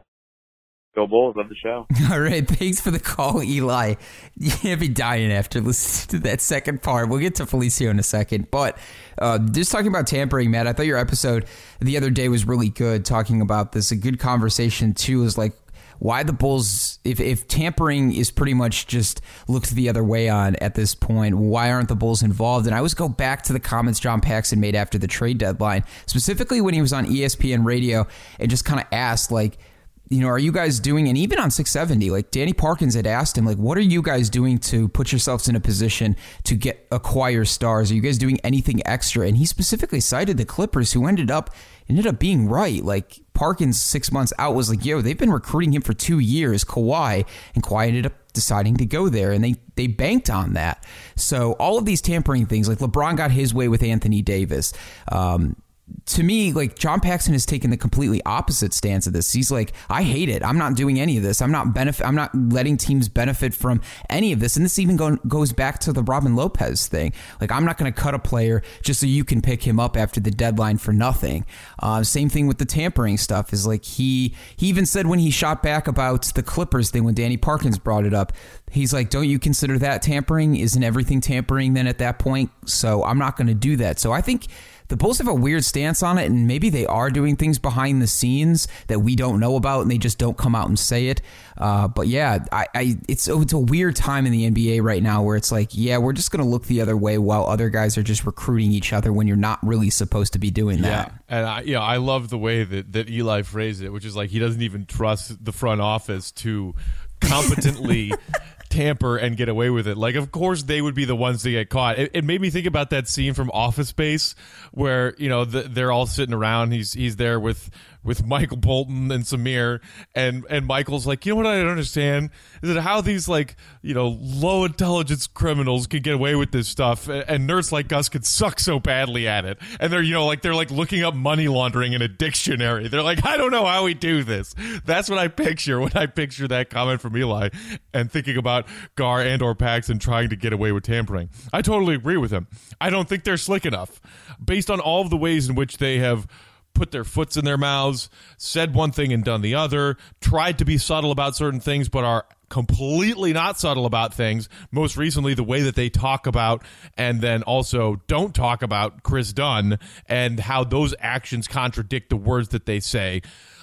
go Bulls. Love the show. All right. Thanks for the call, Eli. You're going to be dying after listening to that second part. We'll get to Felicio in a second. But uh, just talking about tampering, Matt, I thought your episode the other day was really good, talking about this. A good conversation, too, is like, why the Bulls, if, if tampering is pretty much just looked the other way on at this point, why aren't the Bulls involved? And I always go back to the comments John Paxson made after the trade deadline, specifically when he was on E S P N radio and just kind of asked, like, you know, are you guys doing, and even on six seventy, like Danny Parkins had asked him, like, what are you guys doing to put yourselves in a position to get acquire stars? Are you guys doing anything extra? And he specifically cited the Clippers, who ended up ended up being right. Like, Parkins six months out was like, yo, they've been recruiting him for two years, Kawhi, and Kawhi ended up deciding to go there, and they they banked on that. So all of these tampering things, like LeBron got his way with Anthony Davis. Um, to me, like, John Paxson has taken the completely opposite stance of this. He's like, I hate it. I'm not doing any of this. I'm not benefit. I'm not letting teams benefit from any of this. And this even go, goes back to the Robin Lopez thing. Like, I'm not going to cut a player just so you can pick him up after the deadline for nothing. Uh, same thing with the tampering stuff. Is like he he even said when he shot back about the Clippers thing when Danny Parkins brought it up, he's like, don't you consider that tampering? Isn't everything tampering then at that point? So I'm not going to do that. So I think the Bulls have a weird stance on it, and maybe they are doing things behind the scenes that we don't know about, and they just don't come out and say it. Uh, but yeah, I, I it's it's a weird time in the N B A right now where it's like, yeah, we're just going to look the other way while other guys are just recruiting each other when you're not really supposed to be doing that. Yeah, and I, you know, I love the way that, that Eli phrased it, which is like he doesn't even trust the front office to competently tamper and get away with it. Like, of course they would be the ones to get caught. It, it made me think about that scene from Office Space where, you know, the, they're all sitting around. He's he's there with with Michael Bolton and Samir, and and Michael's like, you know what I don't understand is that how these, like, you know, low intelligence criminals can get away with this stuff, and, and nerds like us could suck so badly at it. And they're, you know, like they're like looking up money laundering in a dictionary. They're like, I don't know how we do this. That's what I picture when I picture that comment from Eli and thinking about Gar and or Paxson trying to get away with tampering. I totally agree with him. I don't think they're slick enough based on all of the ways in which they have put their foots in their mouths, said one thing and done the other, tried to be subtle about certain things but are completely not subtle about things. Most recently, the way that they talk about and then also don't talk about Chris Dunn and how those actions contradict the words that they say.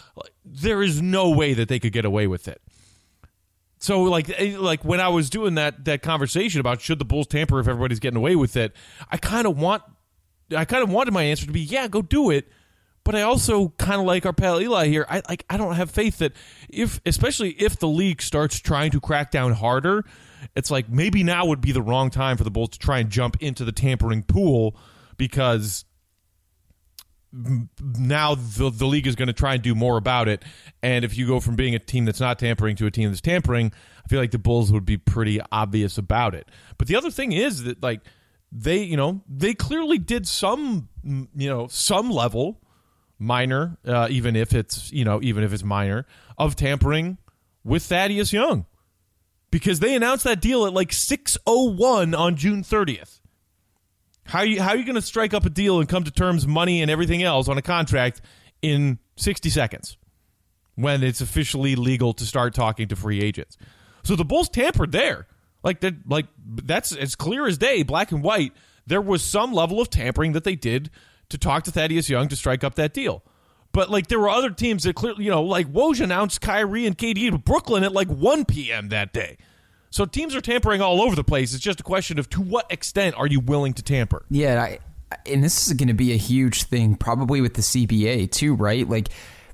there is no way that they could get away with it. So, like, like when I was doing that that conversation about should the Bulls tamper if everybody's getting away with it, I kind of want, I kind of wanted my answer to be, yeah, go do it. But I also kind of like our pal Eli here. I like I don't have faith that if, especially if the league starts trying to crack down harder, it's like maybe now would be the wrong time for the Bulls to try and jump into the tampering pool, because now the the league is going to try and do more about it. And if you go from being a team that's not tampering to a team that's tampering, I feel like the Bulls would be pretty obvious about it. But the other thing is that, like, they, you know, they clearly did some, you know, some level, minor, uh, even if it's, you know, even if it's minor, of tampering with Thaddeus Young, because they announced that deal at like six oh one on June thirtieth. How are you, how are you going to strike up a deal and come to terms, money and everything else on a contract in sixty seconds when it's officially legal to start talking to free agents? So the Bulls tampered there. Like that, like that's as clear as day, black and white. There was some level of tampering that they did to talk to Thaddeus Young to strike up that deal. But, like, there were other teams that clearly, you know, like Woj announced Kyrie and K D to Brooklyn at like one p.m. that day. So teams are tampering all over the place. It's just a question of to what extent are you willing to tamper? Yeah, I, and this is going to be a huge thing probably with the C B A too, right? Like,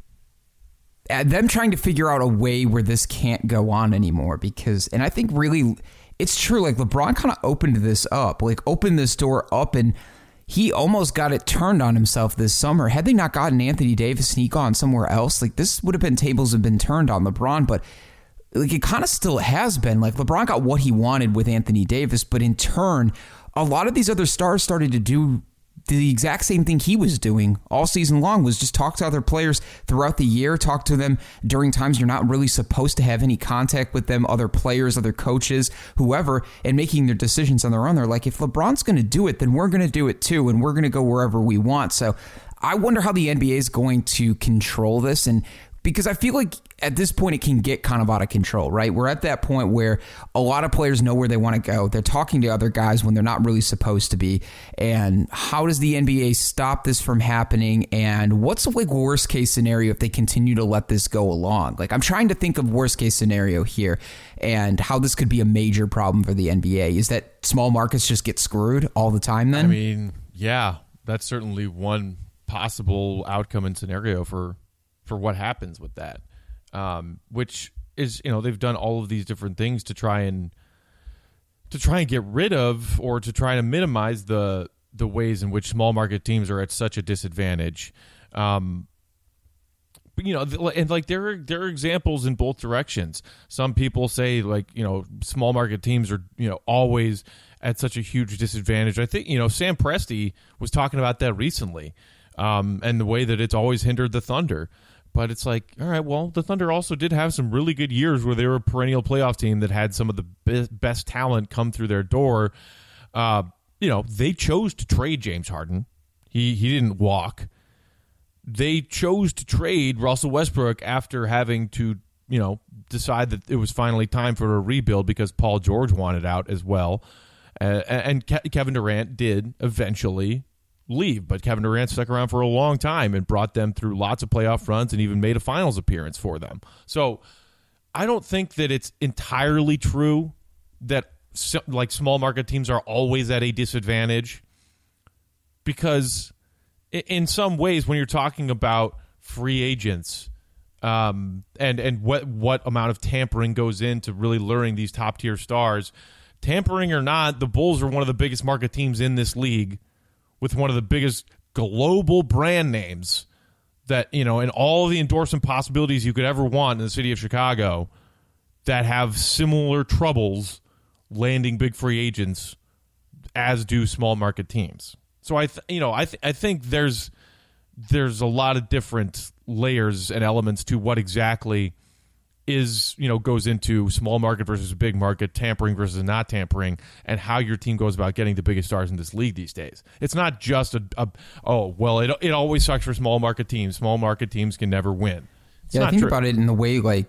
them trying to figure out a way where this can't go on anymore, because, and I think really it's true, like LeBron kind of opened this up, like opened this door up, and he almost got it turned on himself this summer. Had they not gotten Anthony Davis and he gone somewhere else, like this would have been, tables have been turned on LeBron, but like it kind of still has been. Like LeBron got what he wanted with Anthony Davis, but in turn, a lot of these other stars started to do the exact same thing he was doing all season long, was just talk to other players throughout the year, talk to them during times you're not really supposed to have any contact with them, other players, other coaches, whoever, and making their decisions on their own. They're like, if LeBron's going to do it, then we're going to do it too, and we're going to go wherever we want. So I wonder how the N B A is going to control this, and because I feel like at this point it can get kind of out of control, right? We're at that point where a lot of players know where they want to go. They're talking to other guys when they're not really supposed to be. And how does the N B A stop this from happening? And what's like worst case scenario if they continue to let this go along? Like, I'm trying to think of worst case scenario here and how this could be a major problem for the N B A. Is that small markets just get screwed all the time then? I mean, yeah, that's certainly one possible outcome and scenario for for what happens with that, um, which is, you know, they've done all of these different things to try and to try and get rid of or to try to minimize the the ways in which small market teams are at such a disadvantage. Um, but, you know, and like there are there are examples in both directions. Some people say, like, you know, small market teams are, you know, always at such a huge disadvantage. I think, you know, Sam Presti was talking about that recently, um, and the way that it's always hindered the Thunder. But it's like, all right, well, the Thunder also did have some really good years where they were a perennial playoff team that had some of the be- best talent come through their door. Uh, you know, they chose to trade James Harden. He he didn't walk. They chose to trade Russell Westbrook after having to, you know, decide that it was finally time for a rebuild because Paul George wanted out as well. Uh, and Ke- Kevin Durant did eventually leave, but Kevin Durant stuck around for a long time and brought them through lots of playoff runs and even made a finals appearance for them. So I don't think that it's entirely true that like small market teams are always at a disadvantage, because in some ways when you're talking about free agents um, and and what what amount of tampering goes into really luring these top tier stars, tampering or not, the Bulls are one of the biggest market teams in this league, with one of the biggest global brand names that, you know, and all the endorsement possibilities you could ever want in the city of Chicago, that have similar troubles landing big free agents as do small market teams. So I, th- you know, I, th- I think there's there's a lot of different layers and elements to what exactly is, you know, goes into small market versus big market, tampering versus not tampering, and how your team goes about getting the biggest stars in this league these days. It's not just a, a oh, well, it it always sucks for small market teams. Small market teams can never win. It's yeah, not I think true. about it in the way, like,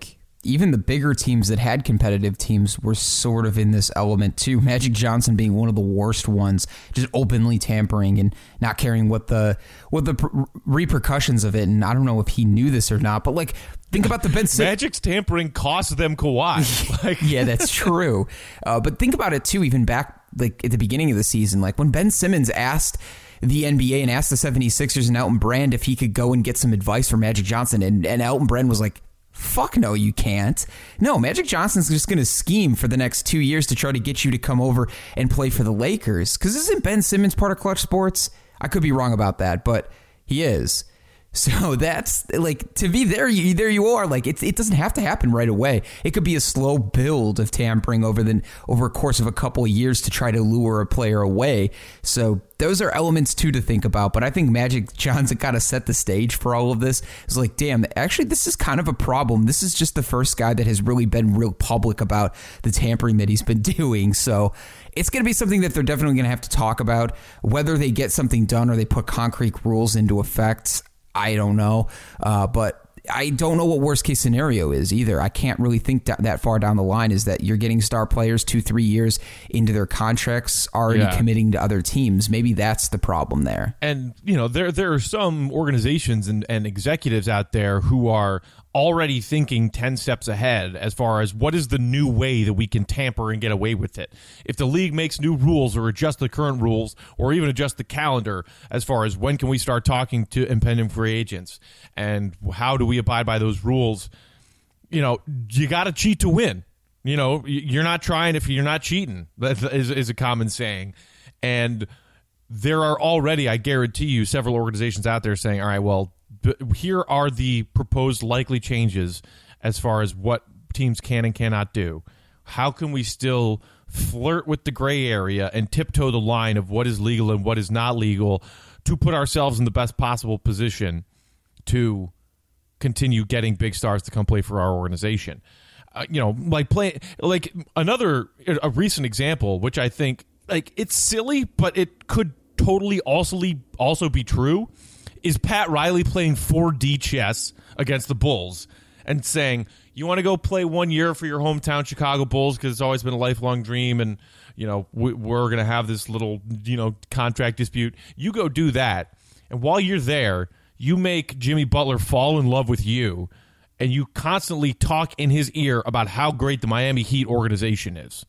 even the bigger teams that had competitive teams were sort of in this element too. Magic Johnson being one of the worst ones, just openly tampering and not caring what the what the pr- repercussions of it. And I don't know if he knew this or not, but like, think about the Ben Simmons. Magic's tampering cost them Kawhi. Like, yeah, that's true. Uh, but think about it too, even back like at the beginning of the season, like when Ben Simmons asked the N B A and asked the seventy-sixers and Elton Brand if he could go and get some advice from Magic Johnson, and, and Elton Brand was like, fuck no, you can't. No, Magic Johnson's just going to scheme for the next two years to try to get you to come over and play for the Lakers. Because isn't Ben Simmons part of Clutch Sports? I could be wrong about that, but he is. So that's like, to be there, you, there you are. Like, it, it doesn't have to happen right away. It could be a slow build of tampering over the over a course of a couple of years to try to lure a player away. So those are elements too to think about. But I think Magic Johnson kind of set the stage for all of this. It's like, damn, actually, this is kind of a problem. This is just the first guy that has really been real public about the tampering that he's been doing. So it's going to be something that they're definitely going to have to talk about. Whether they get something done or they put concrete rules into effect, I don't know, uh, but I don't know what worst case scenario is either. I can't really think that, that far down the line is that you're getting star players two, three years into their contracts already Yeah. committing to other teams. Maybe that's the problem there. And, you know, there there are some organizations and, and executives out there who are already thinking ten steps ahead as far as what is the new way that we can tamper and get away with it. If the league makes new rules or adjust the current rules or even adjust the calendar as far as when can we start talking to impending free agents and how do we abide by those rules, you know, you got to cheat to win. You know, you're not trying if you're not cheating. That is, is a common saying. And there are already, I guarantee you, several organizations out there saying, all right, well, here are the proposed likely changes as far as what teams can and cannot do. How can we still flirt with the gray area and tiptoe the line of what is legal and what is not legal to put ourselves in the best possible position to continue getting big stars to come play for our organization? Uh, you know, like play like another a recent example, which I think like it's silly, but it could totally also also be true, is Pat Riley playing four D chess against the Bulls and saying, you want to go play one year for your hometown Chicago Bulls because it's always been a lifelong dream and, you know, we, we're going to have this little, you know, contract dispute. You go do that. And while you're there, you make Jimmy Butler fall in love with you and you constantly talk in his ear about how great the Miami Heat organization is.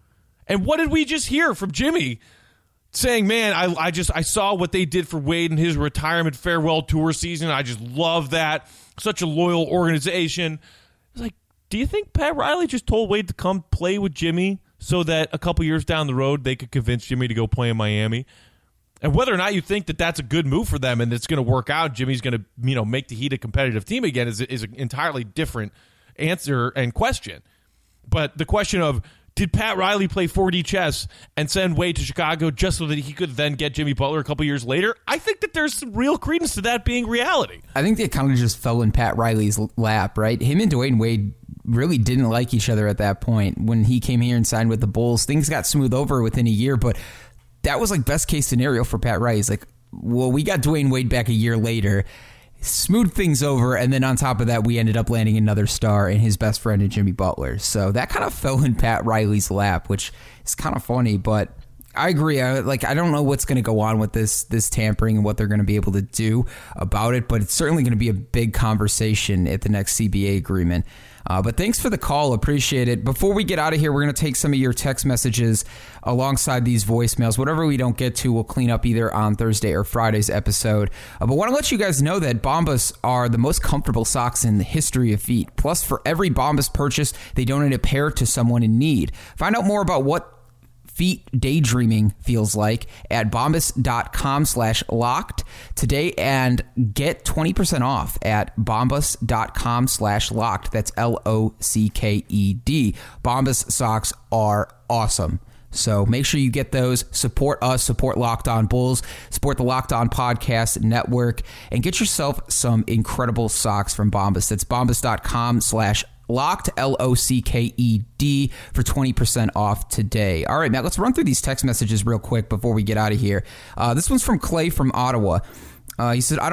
And what did we just hear from Jimmy? Saying, man, I, I just I saw what they did for Wade in his retirement farewell tour season. I just love that. Such a loyal organization. It's like, do you think Pat Riley just told Wade to come play with Jimmy so that a couple years down the road they could convince Jimmy to go play in Miami? And whether or not you think that that's a good move for them and it's going to work out, Jimmy's going to, you know, make the Heat a competitive team again is is an entirely different answer and question. But the question of, did Pat Riley play four D chess and send Wade to Chicago just so that he could then get Jimmy Butler a couple years later? I think that there's some real credence to that being reality. I think they kind of just fell in Pat Riley's lap, right? Him and Dwayne Wade really didn't like each other at that point. When he came here and signed with the Bulls, things got smooth over within a year, but that was like best case scenario for Pat Riley. He's like, well, we got Dwayne Wade back a year later, smooth things over, and then on top of that, we ended up landing another star and his best friend in Jimmy Butler. So that kind of fell in Pat Riley's lap, which is kind of funny, but I agree. I, like, I don't know what's going to go on with this this tampering and what they're going to be able to do about it, but it's certainly going to be a big conversation at the next C B A agreement. Uh, but thanks for the call. Appreciate it. Before we get out of here, we're going to take some of your text messages alongside these voicemails. Whatever we don't get to, we'll clean up either on Thursday or Friday's episode. Uh, but want to let you guys know that Bombas are the most comfortable socks in the history of feet. Plus, for every Bombas purchase, they donate a pair to someone in need. Find out more about what feet daydreaming feels like at bombas.com slash locked today and get twenty percent off at bombas.com slash locked. That's L O C K E D. Bombas socks are awesome. So make sure you get those. Support us, support Locked On Bulls, support the Locked On Podcast Network, and get yourself some incredible socks from Bombas. That's bombas.com slash locked, L O C K E D, for twenty percent off today. All right, Matt, let's run through these text messages real quick before we get out of here. Uh, this one's from Clay from Ottawa. Uh, he said, I don't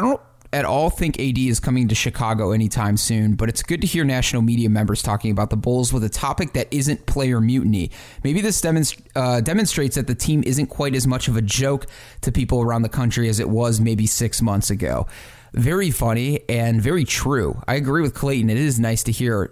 at all think A D is coming to Chicago anytime soon, but it's good to hear national media members talking about the Bulls with a topic that isn't player mutiny. Maybe this demonst- uh, demonstrates that the team isn't quite as much of a joke to people around the country as it was maybe six months ago. Very funny and very true. I agree with Clayton. It is nice to hear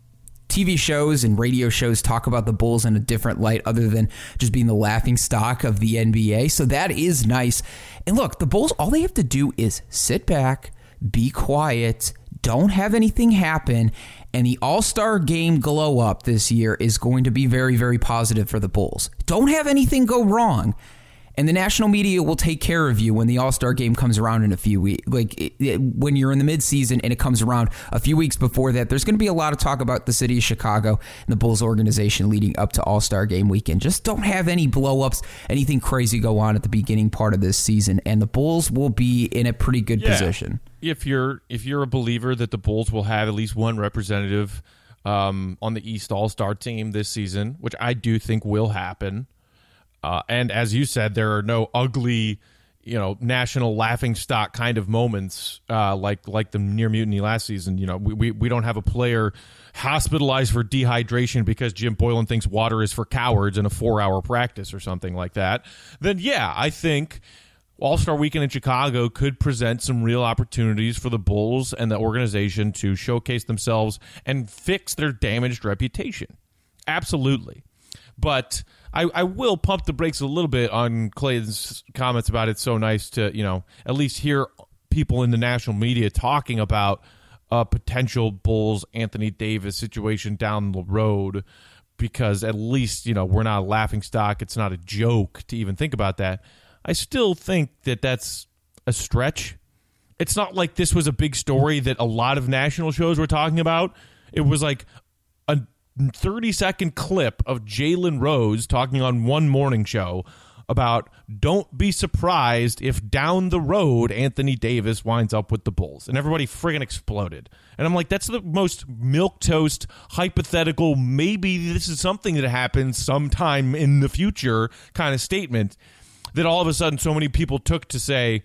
T V shows and radio shows talk about the Bulls in a different light other than just being the laughing stock of the N B A. So that is nice. And look, the Bulls, all they have to do is sit back, be quiet, don't have anything happen, and the All-Star Game glow up this year is going to be very, very positive for the Bulls. Don't have anything go wrong. And the national media will take care of you when the All-Star Game comes around in a few weeks. Like it, it, when you're in the midseason and it comes around a few weeks before that, there's going to be a lot of talk about the city of Chicago and the Bulls organization leading up to All-Star Game weekend. Just don't have any blow-ups, anything crazy go on at the beginning part of this season, and the Bulls will be in a pretty good yeah. position. If you're if you're a believer that the Bulls will have at least one representative um, on the East All-Star team this season, which I do think will happen. Uh, and as you said, there are no ugly, you know, national laughingstock kind of moments uh, like like the near mutiny last season. You know, we, we we don't have a player hospitalized for dehydration because Jim Boylan thinks water is for cowards in a four-hour practice or something like that. Then, yeah, I think All-Star Weekend in Chicago could present some real opportunities for the Bulls and the organization to showcase themselves and fix their damaged reputation. Absolutely. But I, I will pump the brakes a little bit on Clayton's comments about it's so nice to, you know, at least hear people in the national media talking about a potential Bulls Anthony Davis situation down the road, because at least, you know, we're not a laughingstock. It's not a joke to even think about that. I still think that that's a stretch. It's not like this was a big story that a lot of national shows were talking about. It was like a thirty-second clip of Jalen Rose talking on one morning show about don't be surprised if down the road Anthony Davis winds up with the Bulls. And everybody friggin' exploded. And I'm like, that's the most milquetoast, hypothetical, maybe this is something that happens sometime in the future kind of statement that all of a sudden so many people took to say,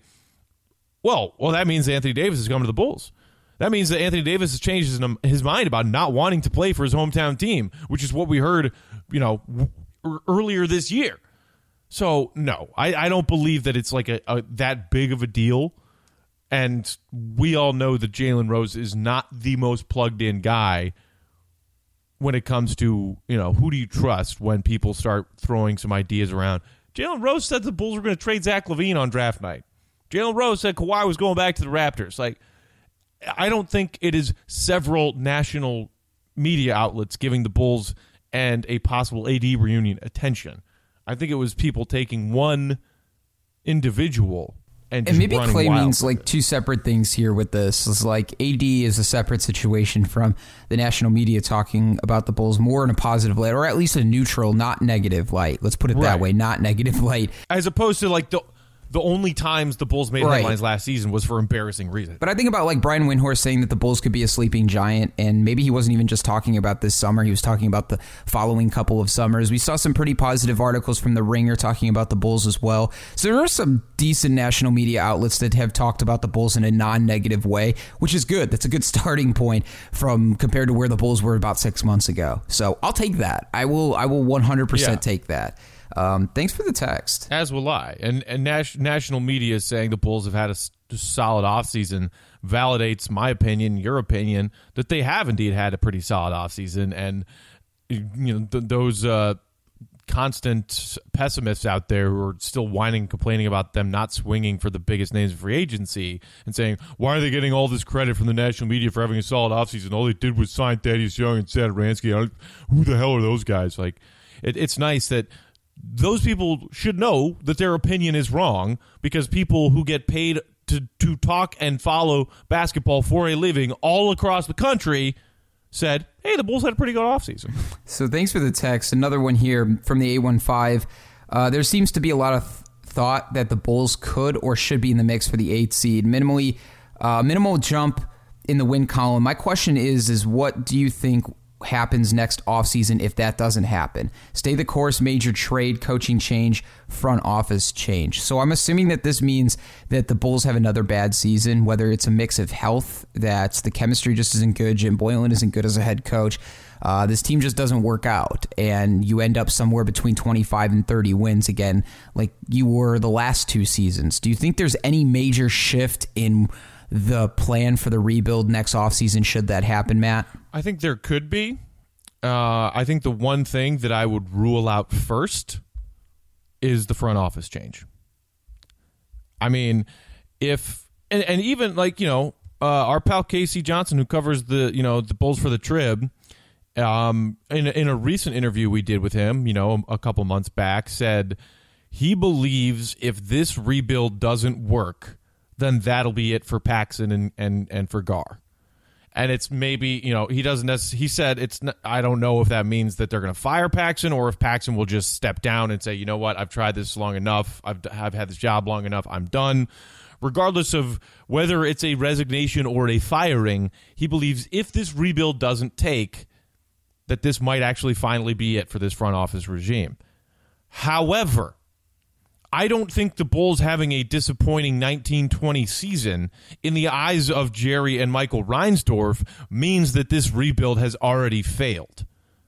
well, well, that means Anthony Davis is coming to the Bulls. That means that Anthony Davis has changed his, his mind about not wanting to play for his hometown team, which is what we heard, you know, w- earlier this year. So, no, I, I don't believe that it's like a, a that big of a deal. And we all know that Jalen Rose is not the most plugged-in guy when it comes to, you know, who do you trust when people start throwing some ideas around. Jalen Rose said the Bulls were going to trade Zach LaVine on draft night. Jalen Rose said Kawhi was going back to the Raptors. Like, I don't think it is several national media outlets giving the Bulls and a possible A D reunion attention. I think it was people taking one individual and, and maybe running Clay wild means like it. two separate things here with this. It's like A D is a separate situation from the national media talking about the Bulls more in a positive light, or at least a neutral, not negative light. Let's put it Right. that way, not negative light. As opposed to like the the only times the Bulls made Right. headlines last season was for embarrassing reasons. But I think about like Brian Windhorst saying that the Bulls could be a sleeping giant, and maybe he wasn't even just talking about this summer. He was talking about the following couple of summers. We saw some pretty positive articles from The Ringer talking about the Bulls as well. So there are some decent national media outlets that have talked about the Bulls in a non-negative way, which is good. That's a good starting point from compared to where the Bulls were about six months ago. So I'll take that. I will. I will one hundred percent Yeah. take that. Um, thanks for the text. As will I. And and nas- national media is saying the Bulls have had a s- solid offseason validates my opinion, your opinion, that they have indeed had a pretty solid offseason. And, you know, th- those uh, constant pessimists out there who are still whining and complaining about them not swinging for the biggest names in free agency and saying, why are they getting all this credit from the national media for having a solid offseason? All they did was sign Thaddeus Young and Satoransky. Who the hell are those guys? Like, it, it's nice that those people should know that their opinion is wrong, because people who get paid to, to talk and follow basketball for a living all across the country said, hey, the Bulls had a pretty good offseason. So thanks for the text. Another one here from the eight one five. Uh, there seems to be a lot of th- thought that the Bulls could or should be in the mix for the eighth seed. Minimally, uh, minimal jump in the win column. My question is, is what do you think happens next offseason if that doesn't happen? Stay the course, major trade, coaching change, front office change. So I'm assuming that this means that the Bulls have another bad season, whether it's a mix of health, that the chemistry just isn't good, Jim Boylen isn't good as a head coach, uh, this team just doesn't work out, and you end up somewhere between twenty-five and thirty wins again, like you were the last two seasons. Do you think there's any major shift in the plan for the rebuild next offseason should that happen, Matt? I think there could be. Uh, I think the one thing that I would rule out first is the front office change. I mean, if and, and even like, you know, uh, our pal Casey Johnson, who covers the, you know, the Bulls for the Trib, um, in, in a recent interview we did with him, you know, a couple months back, said he believes if this rebuild doesn't work, then that'll be it for Paxson and, and, and for Gar. And it's maybe, you know, he doesn't necessarily, he said it's not, I don't know if that means that they're going to fire Paxson or if Paxson will just step down and say, you know what, I've tried this long enough. I've, I've had this job long enough. I'm done. Regardless of whether it's a resignation or a firing, he believes if this rebuild doesn't take, that this might actually finally be it for this front office regime. However, I don't think the Bulls having a disappointing nineteen twenty season in the eyes of Jerry and Michael Reinsdorf means that this rebuild has already failed.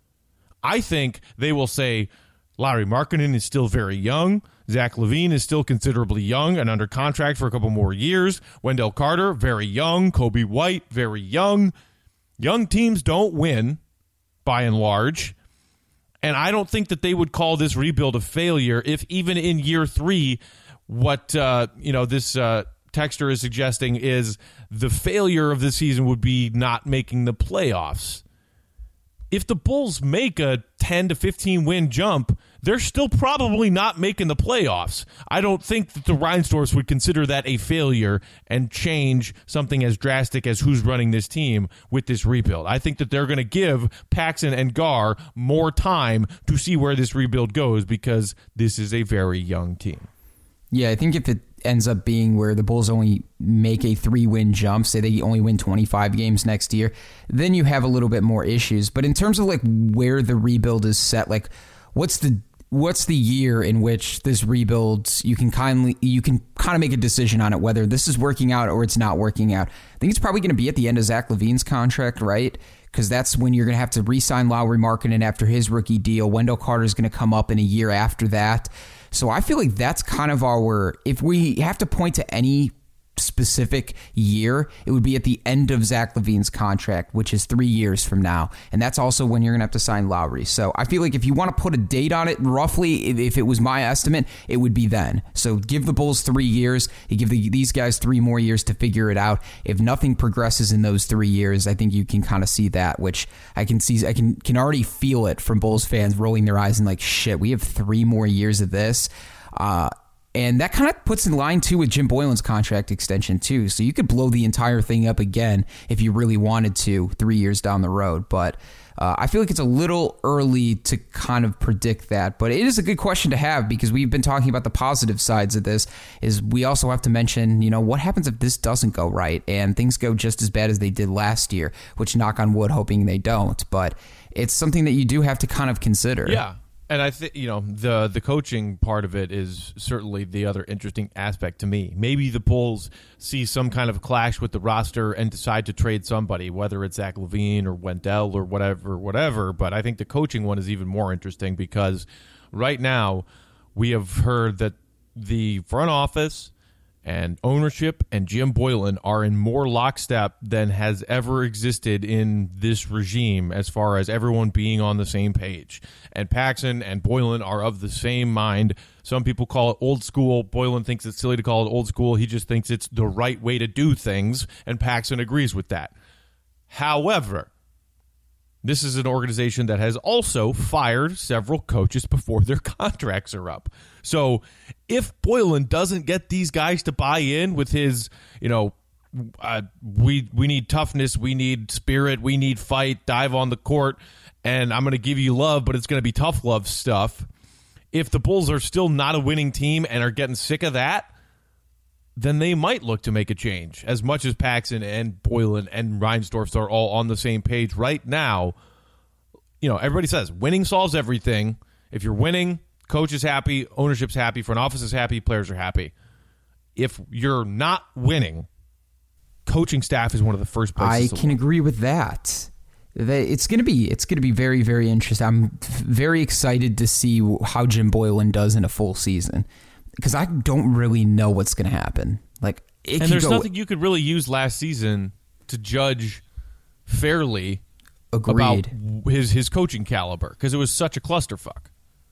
I think they will say Lauri Markkanen is still very young. Zach LaVine is still considerably young and under contract for a couple more years. Wendell Carter, very young. Kobe White, very young. Young teams don't win, by and large. And I don't think that they would call this rebuild a failure if even in year three, what uh, you know this uh, texter is suggesting is the failure of this season would be not making the playoffs. If the Bulls make a ten to fifteen win jump, they're still probably not making the playoffs. I don't think that the Reinsdorfs would consider that a failure and change something as drastic as who's running this team with this rebuild. I think that they're going to give Paxson and Gar more time to see where this rebuild goes because this is a very young team. Yeah, I think if it ends up being where the Bulls only make a three-win jump, say they only win twenty-five games next year, then you have a little bit more issues. But in terms of like where the rebuild is set, like what's the what's the year in which this rebuild you can kindly you can kind of make a decision on it whether this is working out or it's not working out? I think it's probably going to be at the end of Zach LaVine's contract, right? Because that's when you're going to have to re-sign Lauri Markkanen after his rookie deal. Wendell Carter is going to come up in a year after that. So I feel like that's kind of our, if we have to point to any specific year, it would be at the end of Zach LaVine's contract, which is three years from now. And that's also when you're going to have to sign Lowry. So I feel like if you want to put a date on it, roughly, if, if it was my estimate, it would be then. So give the Bulls three years. You give the, these guys three more years to figure it out. If nothing progresses in those three years, I think you can kind of see that, which I can see, I can, can already feel it from Bulls fans rolling their eyes and like, shit, we have three more years of this. Uh, And that kind of puts in line, too, with Jim Boylen's contract extension, too. So you could blow the entire thing up again if you really wanted to three years down the road. But uh, I feel like it's a little early to kind of predict that. But it is a good question to have because we've been talking about the positive sides of this. Is we also have to mention, you know, what happens if this doesn't go right and things go just as bad as they did last year, which knock on wood, hoping they don't. But it's something that you do have to kind of consider. Yeah. And I think, you know, the the coaching part of it is certainly the other interesting aspect to me. Maybe the Bulls see some kind of clash with the roster and decide to trade somebody, whether it's Zach LaVine or Wendell or whatever, whatever. But I think the coaching one is even more interesting because right now we have heard that the front office and ownership and Jim Boylen are in more lockstep than has ever existed in this regime as far as everyone being on the same page. And Paxson and Boylen are of the same mind. Some people call it old school. Boylen thinks it's silly to call it old school. He just thinks it's the right way to do things, and Paxson agrees with that. However, this is an organization that has also fired several coaches before their contracts are up. So if Boylen doesn't get these guys to buy in with his, you know, uh, we we need toughness, we need spirit, we need fight, dive on the court, and I'm going to give you love, but it's going to be tough love stuff. If the Bulls are still not a winning team and are getting sick of that, then they might look to make a change. As much as Paxson and Boylen and Reinsdorf are all on the same page right now, you know, everybody says winning solves everything. If you're winning, coach is happy, ownership's happy, front office is happy, players are happy. If you're not winning, coaching staff is one of the first places. I can agree with that. It's going to be it's going to be very, very interesting. I'm very excited to see how Jim Boylen does in a full season because I don't really know what's going to happen. Like, it and there's go, nothing you could really use last season to judge fairly agreed. about his his coaching caliber because it was such a clusterfuck.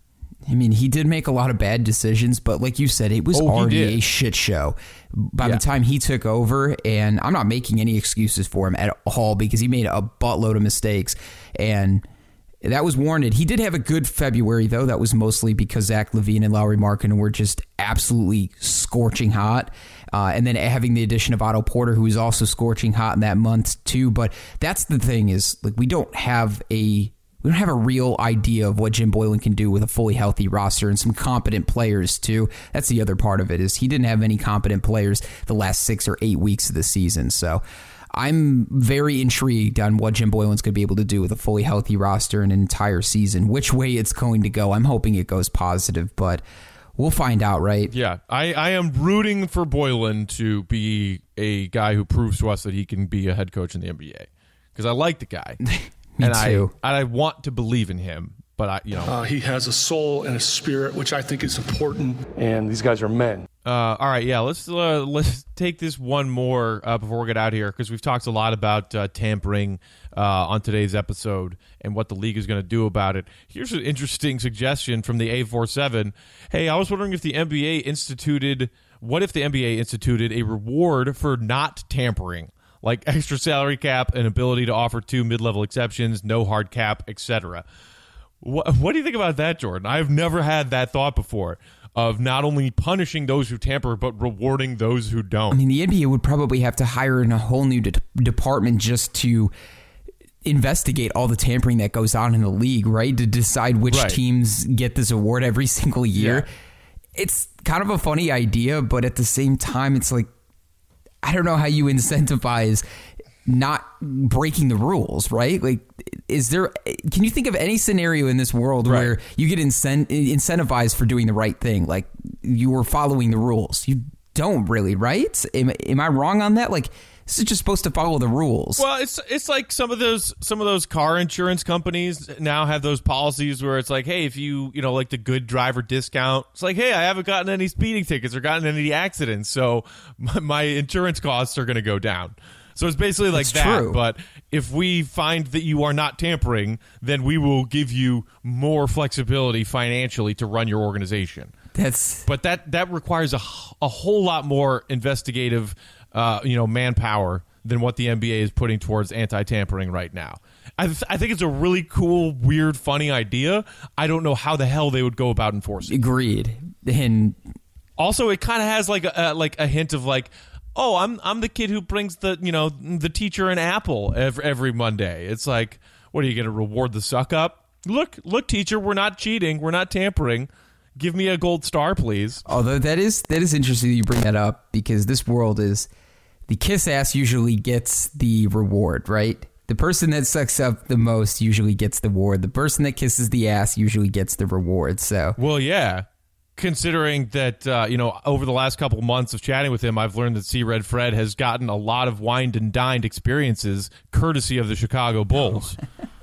I mean, he did make a lot of bad decisions, but like you said, it was oh, already a shit show by yeah. the time he took over. And I'm not making any excuses for him at all because he made a buttload of mistakes, and that was warranted. He did have a good February, though. That was mostly because Zach LaVine and Lauri Markkanen were just absolutely scorching hot. Uh, and then having the addition of Otto Porter, who was also scorching hot in that month, too. But that's the thing is, like, we don't have a... We don't have a real idea of what Jim Boylen can do with a fully healthy roster and some competent players, too. That's the other part of it, is he didn't have any competent players the last six or eight weeks of the season. So I'm very intrigued on what Jim Boylen's going to be able to do with a fully healthy roster and an entire season. Which way it's going to go, I'm hoping it goes positive, but we'll find out, right? Yeah, I, I am rooting for Boylen to be a guy who proves to us that he can be a head coach in the N B A because I like the guy. Me and too. I, I want to believe in him, but I, you know, uh, he has a soul and a spirit, which I think is important. And these guys are men. Uh, all right, yeah. Let's uh, let's take this one more uh, before we get out of here because we've talked a lot about uh, tampering uh, on today's episode and what the league is going to do about it. Here's an interesting suggestion from the A forty-seven. Hey, I was wondering if the N B A instituted. What if the N B A instituted a reward for not tampering? Like extra salary cap, an ability to offer two mid-level exceptions, no hard cap, et cetera. What, what do you think about that, Jordan? I've never had that thought before of not only punishing those who tamper, but rewarding those who don't. I mean, the N B A would probably have to hire in a whole new de- department just to investigate all the tampering that goes on in the league, right? To decide which right. teams get this award every single year. Yeah. It's kind of a funny idea, but at the same time, it's like, I don't know how you incentivize not breaking the rules, right? Like, is there, can you think of any scenario in this world right. where you get incent, incentivized for doing the right thing? Like, you were following the rules. You don't really, right? Am, am I wrong on that? Like, this is just supposed to follow the rules. Well, it's it's like some of those some of those car insurance companies now have those policies where it's like, hey, if you you know like the good driver discount, it's like, hey, I haven't gotten any speeding tickets or gotten any accidents, so my, my insurance costs are going to go down. So it's basically like it's that. True. But if we find that you are not tampering, then we will give you more flexibility financially to run your organization. That's but that that requires a a whole lot more investigative. Uh, you know, manpower than what the N B A is putting towards anti-tampering right now. I, th- I think it's a really cool, weird, funny idea. I don't know how the hell they would go about enforcing. Agreed. And also, it kind of has like a, a like a hint of like, oh, I'm I'm the kid who brings the you know the teacher an apple every, every Monday. It's like, what are you going to reward the suck up? Look, look, teacher, we're not cheating, we're not tampering. Give me a gold star, please. Although that is that is interesting that you bring that up because this world is the kiss ass usually gets the reward, right? The person that sucks up the most usually gets the award. The person that kisses the ass usually gets the reward. So, well, yeah. Considering that, uh, you know, over the last couple months of chatting with him, I've learned that C. Red Fred has gotten a lot of wined and dined experiences courtesy of the Chicago Bulls.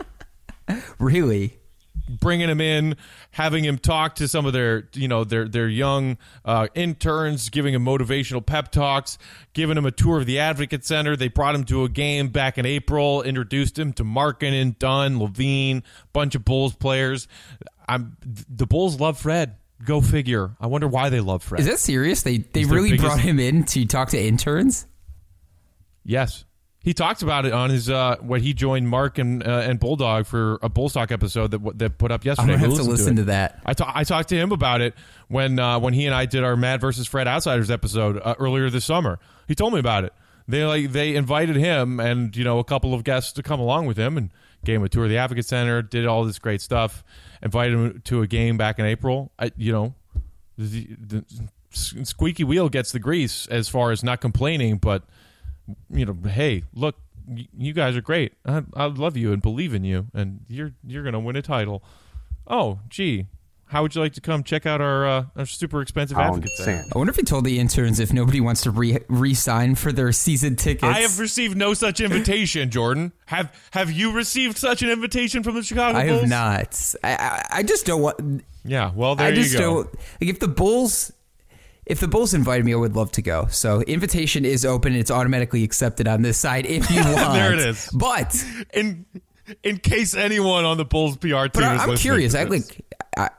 Really? Bringing him in, having him talk to some of their, you know, their their young uh, interns, giving him motivational pep talks, giving him a tour of the Advocate Center. They brought him to a game back in April, introduced him to Markkanen, Dunn, LaVine, bunch of Bulls players. I'm the Bulls love Fred. Go figure. I wonder why they love Fred. Is that serious? They they He's really biggest... brought him in to talk to interns? Yes. He talked about it on his uh, when he joined Mark and uh, and Bulldog for a Bullstock episode that that put up yesterday. I'm gonna have to listen to, to that. I, ta- I talked to him about it when uh, when he and I did our Mad versus Fred Outsiders episode uh, earlier this summer. He told me about it. They like they invited him and you know a couple of guests to come along with him and gave him a tour of the Advocate Center. Did all this great stuff. Invited him to a game back in April. I, you know, the, the squeaky wheel gets the grease as far as not complaining, but. You know, hey, look, you guys are great. I, I love you and believe in you, and you're you're gonna win a title. Oh, gee. How would you like to come check out our uh, our super expensive advocate center? I wonder if he told the interns if nobody wants to re- re-sign for their season tickets. I have received no such invitation, Jordan. Have Have you received such an invitation from the Chicago I Bulls? have not. I, I, I just don't want... Yeah, well, there I you just go. Don't, like, if the Bulls... If the Bulls invited me, I would love to go. So invitation is open, and it's automatically accepted on this side if you want. There it is. But... In in case anyone on the Bulls P R team but is I'm listening curious. to I this. like... I,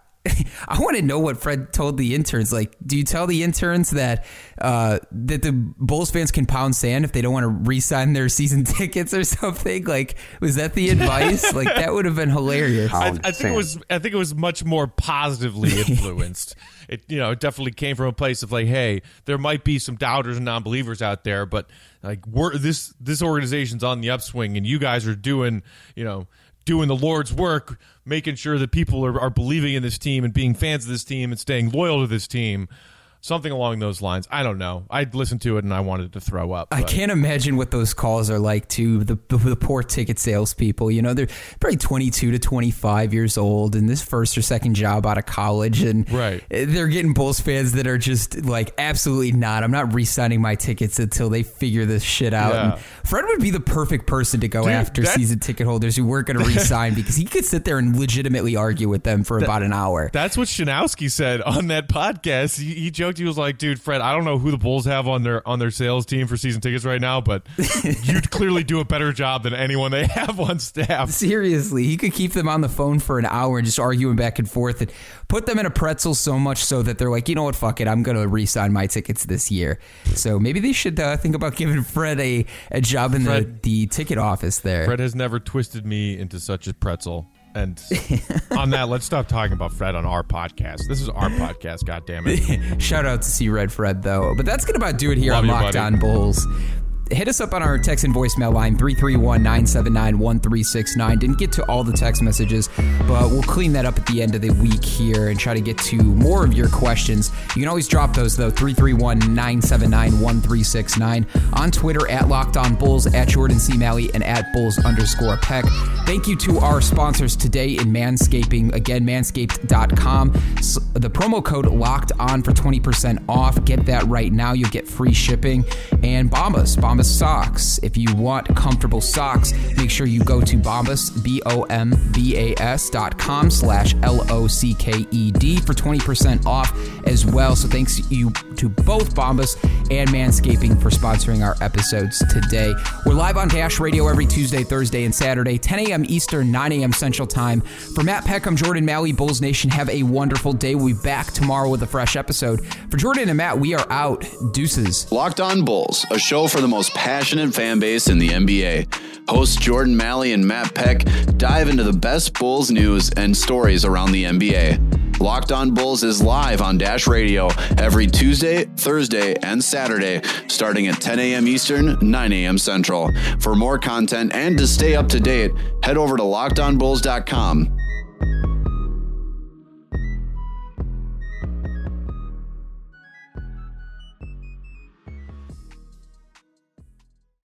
I want to know what Fred told the interns. Like, do you tell the interns that uh, that the Bulls fans can pound sand if they don't want to re-sign their season tickets or something? Like, was that the advice? Like, that would have been hilarious. I, I think it was. I think it was much more positively influenced. It, you know, it definitely came from a place of like, hey, there might be some doubters and non-believers out there, but like, we're this this organization's on the upswing, and you guys are doing, you know. doing the Lord's work, making sure that people are, are believing in this team and being fans of this team and staying loyal to this team. Something along those lines. I don't know. I listened to it and I wanted to throw up. I but. can't imagine what those calls are like to the, the, the poor ticket salespeople. You know, they're probably twenty-two to twenty-five years old and this first or second job out of college. And right. they're getting Bulls fans that are just like, absolutely not. I'm not re-signing my tickets until they figure this shit out. Yeah. And Fred would be the perfect person to go Dude, after season ticket holders who weren't going to re-sign because he could sit there and legitimately argue with them for that, about an hour. That's what Shanowski said on that podcast. He, he joked, he was like, dude, Fred, I don't know who the Bulls have on their on their sales team for season tickets right now, but you'd clearly do a better job than anyone they have on staff. Seriously, he could keep them on the phone for an hour and just arguing back and forth and put them in a pretzel so much so that they're like, you know what, fuck it, I'm going to re-sign my tickets this year. So maybe they should uh, think about giving Fred a, a job in Fred, the, the ticket office there. Fred has never twisted me into such a pretzel. And on that, let's stop talking about Fred on our podcast. This is our podcast, goddammit. Shout out to C Red Fred, though. But that's going to about do it here Love on you, Locked buddy. On Bulls. Hit us up on our text and voicemail line, three three one, nine seven nine, one three six nine. Didn't get to all the text messages, but we'll clean that up at the end of the week here and try to get to more of your questions. You can always drop those, though, three three one, nine seven nine, one three six nine. On Twitter, at Locked On Bulls, at Jordan C. Malley, and at Bulls underscore Peck. Thank you to our sponsors today in Manscaping. Again, manscaped dot com. So the promo code Locked On for twenty percent off. Get that right now. You'll get free shipping. And Bombas, Bombas socks. If you want comfortable socks, make sure you go to Bombas, B O M B A S dot com slash L O C K E D for twenty percent off as well. So thanks you to both Bombas and Manscaping for sponsoring our episodes today. We're live on Dash Radio every Tuesday, Thursday, and Saturday, ten a.m. Eastern, nine a.m. Central Time. For Matt Peck, I'm Jordan Malley, Bulls Nation. Have a wonderful day. We'll be back tomorrow with a fresh episode. For Jordan and Matt, we are out. Deuces. Locked On Bulls, a show for the most passionate fan base in the N B A. Hosts Jordan Malley and Matt Peck dive into the best Bulls news and stories around the N B A. Locked On Bulls is live on Dash Radio every Tuesday, Thursday, and Saturday, starting at ten a.m. Eastern, nine a.m. Central. For more content and to stay up to date, head over to locked on bulls dot com.